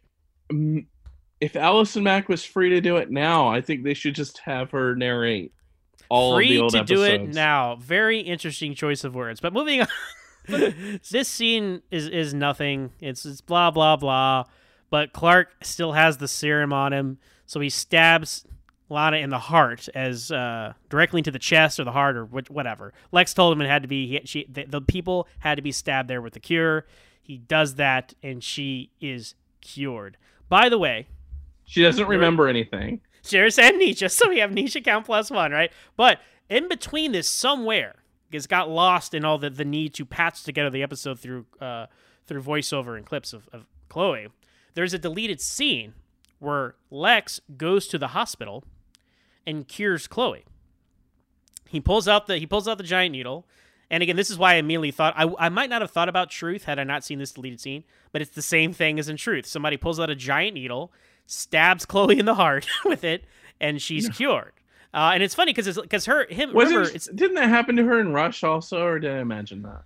If Allison Mack was free to do it now, I think they should just have her narrate all free of the old to episodes. do it now. Very interesting choice of words. But moving on. This scene is is nothing. It's it's blah blah blah. But Clark still has the serum on him, so he stabs Lana in the heart, as uh, directly into the chest or the heart or whatever. Lex told him it had to be. He, she, the, the people had to be stabbed there with the cure. He does that, and she is cured. By the way, she doesn't remember anything. Cheers and Nisha, so we have Nisha count plus one, right? But in between this, somewhere, it's got lost in all the, the need to patch together the episode through uh, through voiceover and clips of, of Chloe. There's a deleted scene where Lex goes to the hospital and cures Chloe. He pulls out the he pulls out the giant needle, and again, this is why I immediately thought I I might not have thought about Truth had I not seen this deleted scene, but it's the same thing as in Truth. Somebody pulls out a giant needle, stabs Chloe in the heart with it, and she's cured. Uh, and it's funny because it's because her him Was remember it, it's, didn't that happen to her in Rush also, or did I imagine that?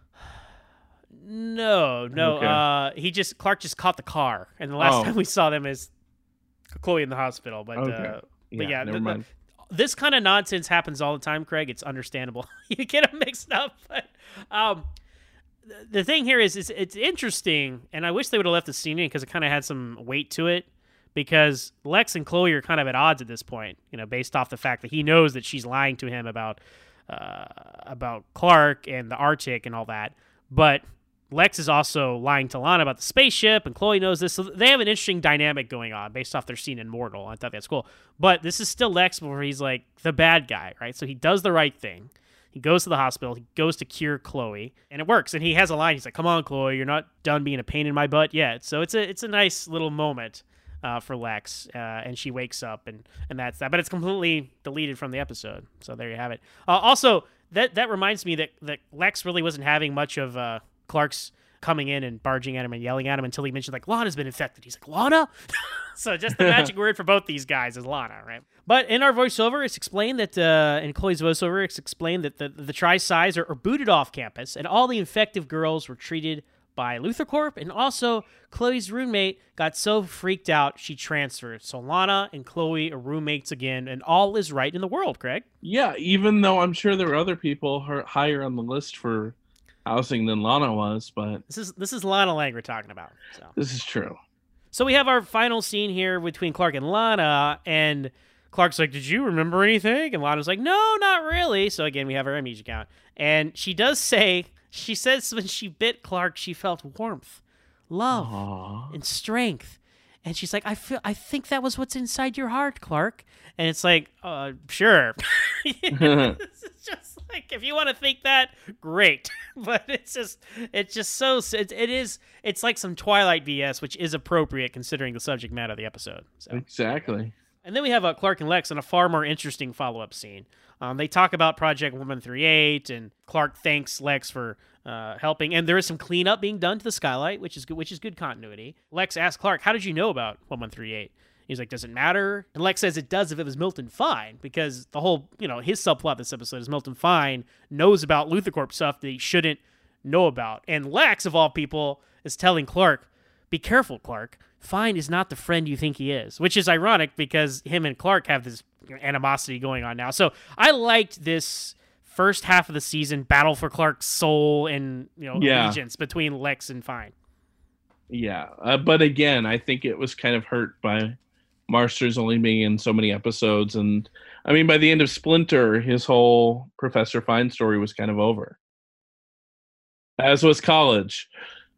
No, no. Okay. Uh, he just Clark just caught the car, and the last Oh. time we saw them is Chloe in the hospital. But Okay. uh, but yeah, never the, mind. the, this kind of nonsense happens all the time, Craig. It's understandable. You get them mixed up, but um, the, the thing here is, is it's interesting, and I wish they would have left the scene in because it kind of had some weight to it. Because Lex and Chloe are kind of at odds at this point, you know, based off the fact that he knows that she's lying to him about uh, about Clark and the Arctic and all that. But Lex is also lying to Lana about the spaceship, and Chloe knows this. So they have an interesting dynamic going on based off their scene in Mortal. I thought that's cool. But this is still Lex where he's like the bad guy, right? So he does the right thing. He goes to the hospital. He goes to cure Chloe, and it works. And he has a line. He's like, "Come on, Chloe, you're not done being a pain in my butt yet." So it's a it's a nice little moment uh, for Lex, uh, and she wakes up, and and that's that. But it's completely deleted from the episode. So there you have it. Uh, also, that that reminds me that that Lex really wasn't having much of uh, Clark's coming in and barging at him and yelling at him until he mentioned, like, Lana's been infected. He's like, Lana? So just the magic word for both these guys is Lana, right? But in our voiceover, it's explained that, uh, in Chloe's voiceover, it's explained that the, the Tri-Psis are, are booted off campus, and all the infective girls were treated by LuthorCorp, and also Chloe's roommate got so freaked out she transferred. So Lana and Chloe are roommates again, and all is right in the world, Craig. Yeah, even though I'm sure there were other people higher on the list for housing than Lana was, but this is this is Lana Lang we're talking about. So. This is true. So we have our final scene here between Clark and Lana, and Clark's like, "Did you remember anything?" And Lana's like, "No, not really." So again, we have her amnesia count, and she does say, she says when she bit Clark, she felt warmth, love, Aww. and strength. And she's like, I feel, I think that was what's inside your heart, Clark. And it's like, uh, sure. It's just like, if you want to think that, great. But it's just, it's just so, it, it is, it's like some Twilight B S, which is appropriate considering the subject matter of the episode. So. Exactly. And then we have uh, Clark and Lex in a far more interesting follow-up scene. Um, they talk about Project one one three eight, and Clark thanks Lex for uh, helping. And there is some cleanup being done to the skylight, which is good, which is good continuity. Lex asks Clark, "How did you know about one one three eight?" He's like, "Does it matter?" And Lex says it does if it was Milton Fine, because the whole, you know, his subplot this episode is Milton Fine knows about LuthorCorp stuff that he shouldn't know about. And Lex, of all people, is telling Clark, "Be careful, Clark. Fine is not the friend you think he is," which is ironic because him and Clark have this animosity going on now. So I liked this first half of the season battle for Clark's soul and, you know, yeah. allegiance between Lex and Fine. Yeah, uh, but again, I think it was kind of hurt by Marsters only being in so many episodes, and I mean, by the end of Splinter, his whole Professor Fine story was kind of over. As was college.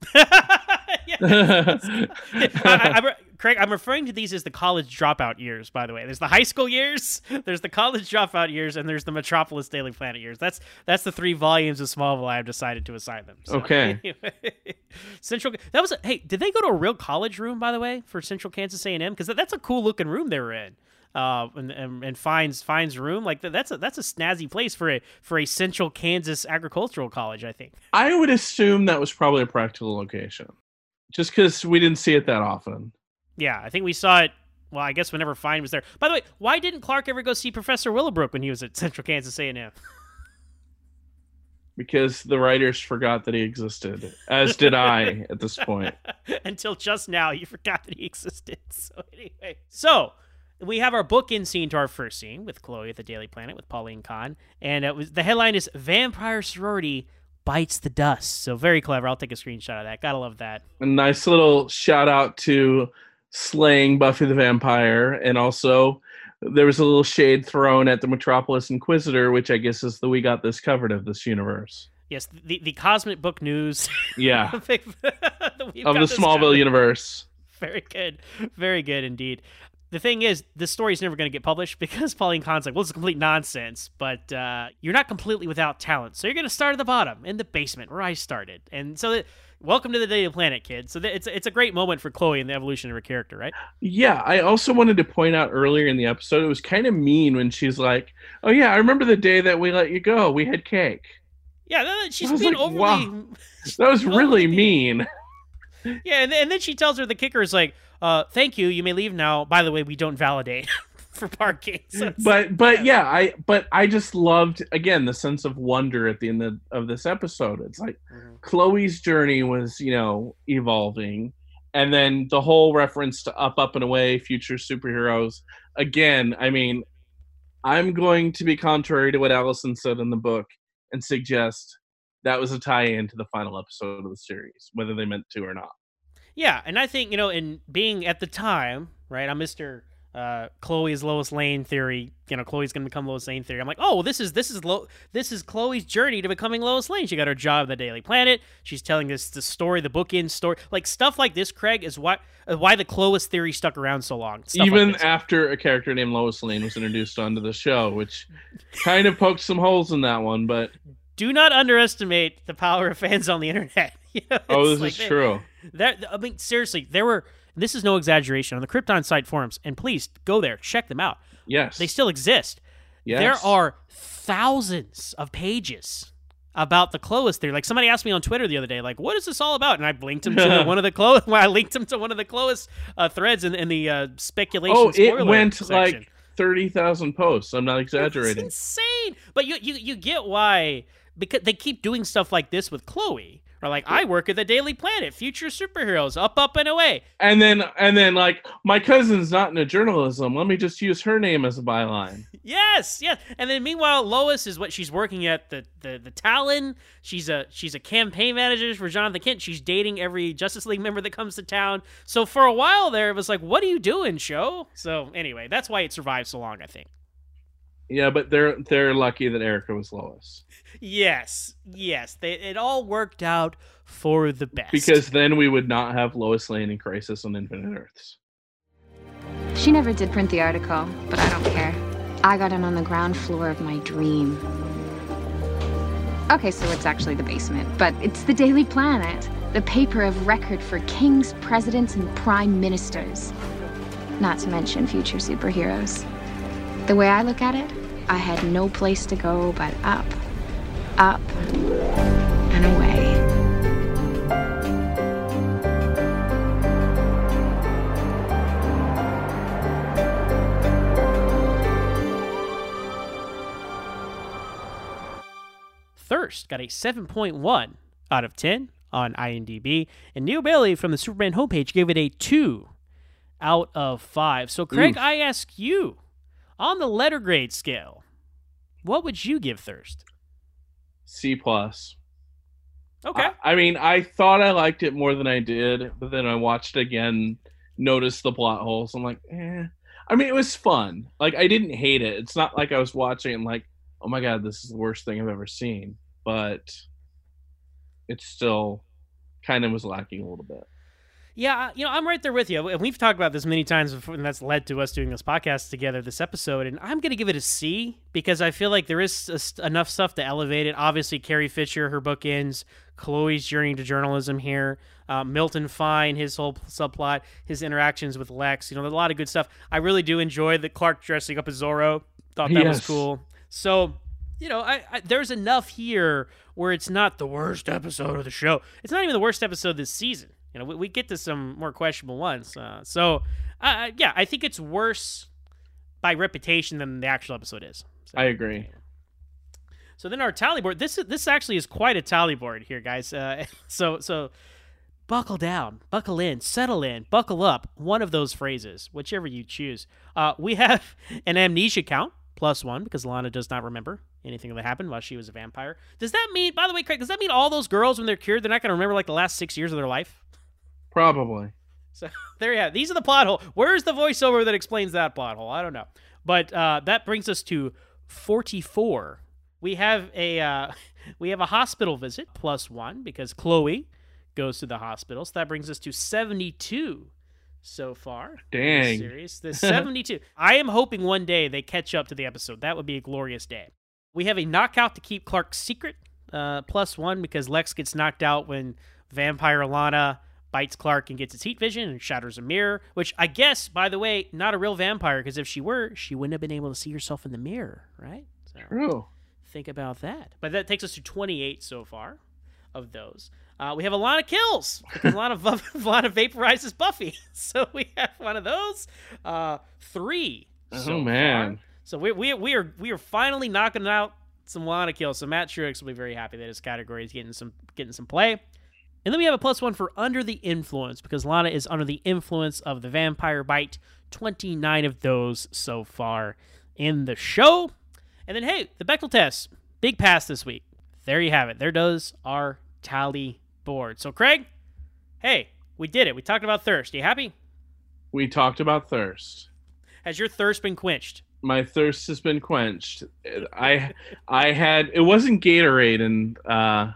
I, I, Craig, I'm referring to these as the college dropout years, by the way. There's the high school years, there's the college dropout years, and there's the Metropolis Daily Planet years. That's that's the three volumes of Smallville I've decided to assign them. So, okay. Anyway, Central. That was a, hey, did they go to a real college room, by the way, for Central Kansas A and M? Because that's a cool looking room they were in. Uh, and, and, and Fine's Fine's room, like that's a that's a snazzy place for a for a Central Kansas agricultural college, I think. I would assume that was probably a practical location, just because we didn't see it that often. Yeah, I think we saw it, well, I guess whenever Fine was there. By the way, why didn't Clark ever go see Professor Willowbrook when he was at Central Kansas A and M? Because the writers forgot that he existed, as did I at this point. Until just now, you forgot that he existed. So anyway, so we have our bookend scene to our first scene with Chloe at the Daily Planet with Pauline Kahn, and it was the headline is "Vampire Sorority Bites the Dust." So very clever. I'll take a screenshot of that. Gotta love that. A nice little shout out to slaying Buffy the Vampire, and also there was a little shade thrown at the Metropolis Inquisitor, which I guess is the we got this covered of this universe. Yes, the the Cosmic Book News. Yeah, of the Smallville covered. universe. Very good, very good indeed. The thing is, this story is never going to get published because Pauline Kahn's like, well, it's complete nonsense, but uh, you're not completely without talent. So you're going to start at the bottom, in the basement, where I started. And so, that, welcome to the Daily Planet, kid. So that, it's, it's a great moment for Chloe in the evolution of her character, right? Yeah, I also wanted to point out earlier in the episode, it was kind of mean when she's like, oh yeah, I remember the day that we let you go. We had cake. Yeah, she's being like, overly... Wow. That was really mean. Yeah, and, and then she tells her the kicker is like, uh, thank you, you may leave now. By the way, we don't validate for parking. So but but yeah. yeah, I but I just loved, again, the sense of wonder at the end of, of this episode. It's like mm-hmm. Chloe's journey was, you know, evolving, and then the whole reference to Up, Up and Away, future superheroes. Again, I mean, I'm going to be contrary to what Allison said in the book and suggest that was a tie-in to the final episode of the series, whether they meant to or not. Yeah, and I think, you know, in being at the time, right, I'm Mister uh, Chloe's Lois Lane theory. You know, Chloe's gonna become Lois Lane theory. I'm like, oh, well, this is this is Lo- this is Chloe's journey to becoming Lois Lane. She got her job at the Daily Planet. She's telling this the story, the bookend story, like stuff like this. Craig is why uh, why the Chloe theory stuck around so long. Stuff Even like after a character named Lois Lane was introduced onto the show, which kind of poked some holes in that one, but. Do not underestimate the power of fans on the internet. You know, oh, this like is they, true. That I mean, seriously, there were. This is no exaggeration on the Krypton site forums, and please go there, check them out. Yes, they still exist. Yes. There are thousands of pages about the Clovis theory. Like somebody asked me on Twitter the other day, like, "What is this all about?" And I linked him to one of the Clovis. Well, I linked him to one of the Clovis uh, threads in, in the uh, speculation. Oh, spoiler it went section. like thirty thousand posts. I'm not exaggerating. It's insane, but you you you get why. Because they keep doing stuff like this with Chloe. Or like, I work at the Daily Planet, future superheroes, up, up, and away. And then, and then, like, my cousin's not into journalism. Let me just use her name as a byline. Yes, yes. And then meanwhile, Lois is what she's working at the, the, the Talon. She's a she's a campaign manager for Jonathan Kent. She's dating every Justice League member that comes to town. So for a while there, it was like, what are you doing, show? So anyway, that's why it survived so long, I think. Yeah, but they're they're lucky that Erica was Lois. Yes, yes. They, it all worked out for the best. Because then we would not have Lois Lane in Crisis on Infinite Earths. She never did print the article, but I don't care. I got in on the ground floor of my dream. Okay, so it's actually the basement, but it's the Daily Planet, the paper of record for kings, presidents, and prime ministers. Not to mention future superheroes. The way I look at it, I had no place to go but up, up, and away. Thirst got a seven point one out of ten on IMDb, and Neil Bailey from the Superman homepage gave it a two out of five. So, Craig, Oof. I ask you, on the letter grade scale, what would you give Thirst? C plus. Okay. I, I mean, I thought I liked it more than I did, but then I watched it again, noticed the plot holes. I'm like, eh. I mean, it was fun. Like, I didn't hate it. It's not like I was watching and like, oh my God, this is the worst thing I've ever seen. But it still kind of was lacking a little bit. Yeah, you know, I'm right there with you. And we've talked about this many times before, and that's led to us doing this podcast together, this episode. And I'm going to give it a C because I feel like there is enough stuff to elevate it. Obviously, Carrie Fisher, her book ends, Chloe's journey to journalism here, uh, Milton Fine, his whole subplot, his interactions with Lex. You know, there's a lot of good stuff. I really do enjoy the Clark dressing up as Zorro. Thought that yes. was cool. So, you know, I, I there's enough here where it's not the worst episode of the show. It's not even the worst episode this season. You know, we, we get to some more questionable ones. Uh, so, uh, yeah, I think it's worse by reputation than the actual episode is. So, I agree. Anyway. So then our tally board. This this actually is quite a tally board here, guys. Uh, so so buckle down, buckle in, settle in, buckle up. One of those phrases, whichever you choose. Uh, we have an amnesia count plus one because Lana does not remember anything that happened while she was a vampire. Does that mean, by the way, Craig? Does that mean all those girls when they're cured, they're not going to remember like the last six years of their life? Probably. So there you have it. These are the plot hole. Where's the voiceover that explains that plot hole? I don't know. But uh, that brings us to forty-four. We have a uh, we have a hospital visit plus one because Chloe goes to the hospital. So that brings us to seventy-two so far. Dang. In this series. The seventy-two. I am hoping one day they catch up to the episode. That would be a glorious day. We have a knockout to keep Clark's secret uh, plus one because Lex gets knocked out when Vampire Lana bites Clark and gets its heat vision and shatters a mirror, which I guess, by the way, not a real vampire, because if she were, she wouldn't have been able to see herself in the mirror, right? So, True. Think about that. But that takes us to twenty-eight so far of those. Uh, we have a lot of kills because a lot of a lot of vaporizes Buffy. So we have one of those. Uh, three. Oh so man. Far. So we we we are we are finally knocking out some Lana kills. So Matt Truex will be very happy that his category is getting some getting some play. And then we have a plus one for Under the Influence, because Lana is under the influence of the vampire bite. twenty-nine of those so far in the show. And then, hey, the Bechdel test. Big pass this week. There you have it. There does our tally board. So, Craig, hey, we did it. We talked about Thirst. You happy? We talked about Thirst. Has your thirst been quenched? My thirst has been quenched. I I had it wasn't Gatorade, and uh,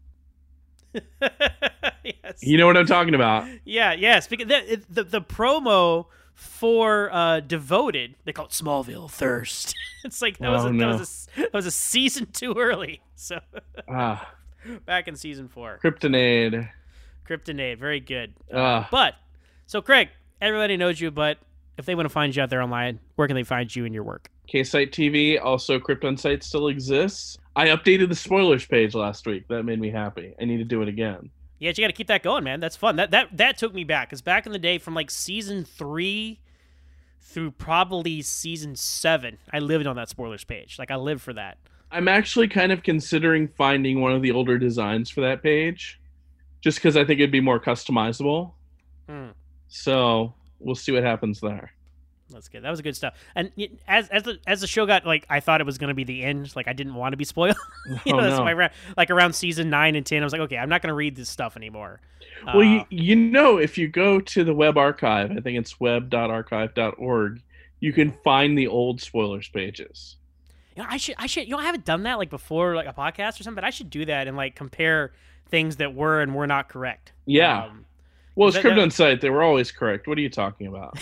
yes. You know what I'm talking about. Yeah, yes. Because the the, the promo for uh, Devoted, they call it Smallville Thirst. It's like that was Oh, a, no. that was a, that was a season too early. So Ah, back in season four, Kryptonade. Kryptonade, very good. Ah. But so Craig, everybody knows you, but if they want to find you out there online, where can they find you and your work? K-Site T V, also Krypton Site still exists. I updated the spoilers page last week. That made me happy. I need to do it again. Yeah, you got to keep that going, man. That's fun. That that that took me back because back in the day, from like season three through probably season seven, I lived on that spoilers page. Like I lived for that. I'm actually kind of considering finding one of the older designs for that page, just because I think it'd be more customizable. Hmm. So we'll see what happens there. That's good. That was good stuff. And y- as as the as the show got, like, I thought it was going to be the end. Like I didn't want to be spoiled. you Oh, know, that's no. why around, like around season nine and ten, I was like, okay, I'm not going to read this stuff anymore. Well, Uh, you, you know, if you go to the web archive, I think it's web dot archive dot org, you can find the old spoilers pages. you know, I should I should you know I haven't done that like before, like a podcast or something. But I should do that and like compare things that were and were not correct. Yeah. Um, Well, it's that- that- Krypton Site. They were always correct. What are you talking about?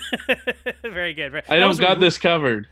very good. Very, I that don't was what got Ru- this covered.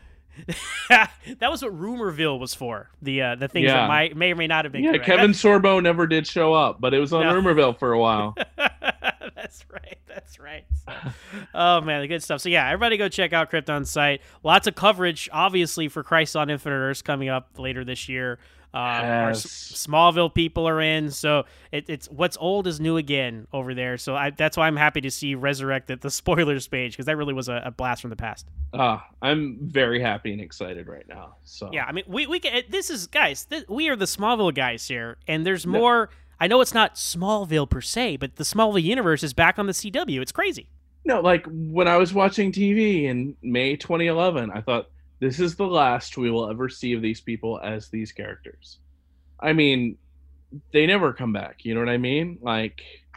that was what Rumorville was for. The uh, the things Yeah. that might may or may not have been Yeah, correct. Kevin Sorbo never did show up, but it was on No. Rumorville for a while. That's right. That's right. So, oh man, the good stuff. So yeah, everybody go check out Krypton Site. Lots of coverage, obviously, for Crisis on Infinite Earths coming up later this year. Um, our S- Yes. Smallville people are in, so it, it's what's old is new again over there. So I, that's why I'm happy to see resurrected the spoilers page because that really was a, a blast from the past. Ah, I'm very happy and excited right now. So Yeah, I mean, we we can, this is guys. Th- we are the Smallville guys here, and there's more. I know it's not Smallville per se, but the Smallville universe is back on the C W. It's crazy. No, like when I was watching T V in May twenty eleven, I thought this is the last we will ever see of these people as these characters. I mean, they never come back. You know what I mean? Like,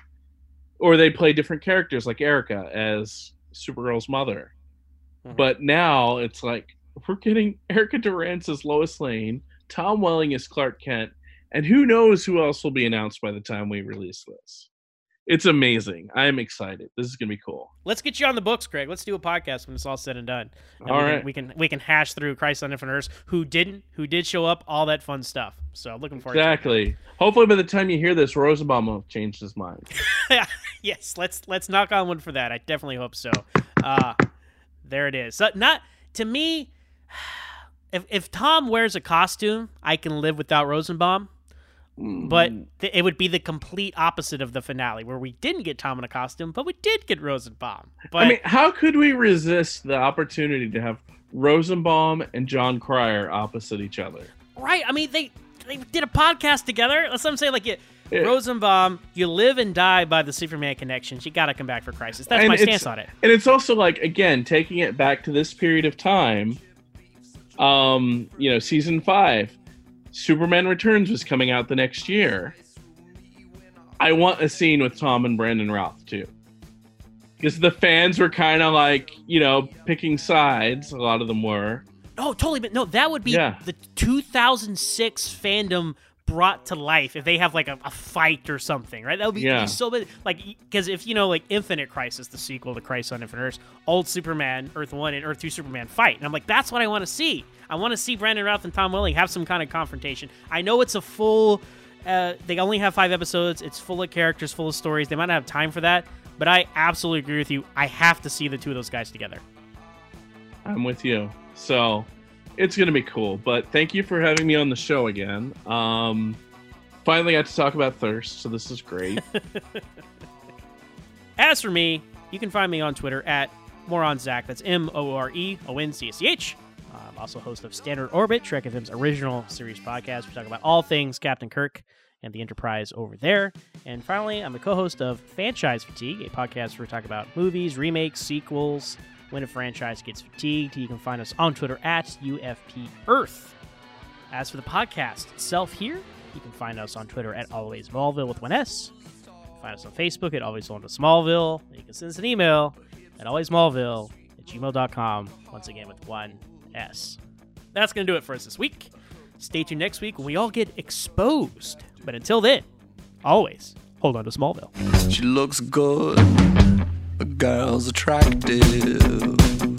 or they play different characters, like Erica as Supergirl's mother. Mhm. But now it's like we're getting Erica Durance as Lois Lane, Tom Welling as Clark Kent, and who knows who else will be announced by the time we release this. It's amazing. I am excited. This is gonna be cool. Let's get you on the books, Craig. Let's do a podcast when it's all said and done. And All we right. Can, we can we can hash through Crisis on Infinite Earths, who didn't, who did show up, all that fun stuff. So looking forward Exactly. Hopefully, by the time you hear this, Rosenbaum will have changed his mind. to it. Yes, let's let's knock on wood for that. I definitely hope so. Uh, there it is. So not to me. If if Tom wears a costume, I can live without Rosenbaum. But th- it would be the complete opposite of the finale, where we didn't get Tom in a costume, but we did get Rosenbaum. But I mean, how could we resist the opportunity to have Rosenbaum and John Cryer opposite each other? right, I mean, they they did a podcast together. That's what I'm saying. Like, you, Yeah. Rosenbaum, you live and die by the Superman connections. You got to come back for Crisis. That's And my it's- stance on it. And it's also like, again, taking it back to this period of time. Um, you know, season five, Superman Returns was coming out the next year. I want a scene with Tom and Brandon Routh too, because the fans were kind of like, you know, picking sides. A lot of them were. Oh, totally. But no, that would be Yeah. the two thousand six fandom brought to life if they have like a, a fight or something, right? That would be, Yeah. be so big. Like, because if you know, like Infinite Crisis, the sequel to Crisis on Infinite Earths, old Superman, Earth One, and Earth Two Superman fight, and I'm like, that's what I want to see. I want to see Brandon Routh and Tom Welling have some kind of confrontation. I know it's a full. Uh, they only have five episodes. It's full of characters, full of stories. They might not have time for that, but I absolutely agree with you. I have to see the two of those guys together. I'm with you. So it's going to be cool. But thank you for having me on the show again. Um, finally got to talk about Thirst, so this is great. As for me, you can find me on Twitter at MoronZach. That's M O R E O N C C H. I'm also host of Standard Orbit, Trek F M's original series podcast. We talk about all things Captain Kirk and the Enterprise over there. And finally, I'm the co-host of Franchise Fatigue, a podcast where we talk about movies, remakes, sequels, when a franchise gets fatigued. You can find us on Twitter at U F P Earth. As for the podcast itself here, you can find us on Twitter at Always Smallville with one S. Find us on Facebook at Always Smallville. You can send us an email at always smallville at gmail dot com. Once again, with one S. That's going to do it for us this week. Stay tuned next week when we all get exposed. But until then, always hold on to Smallville. She looks good. The girl's attractive.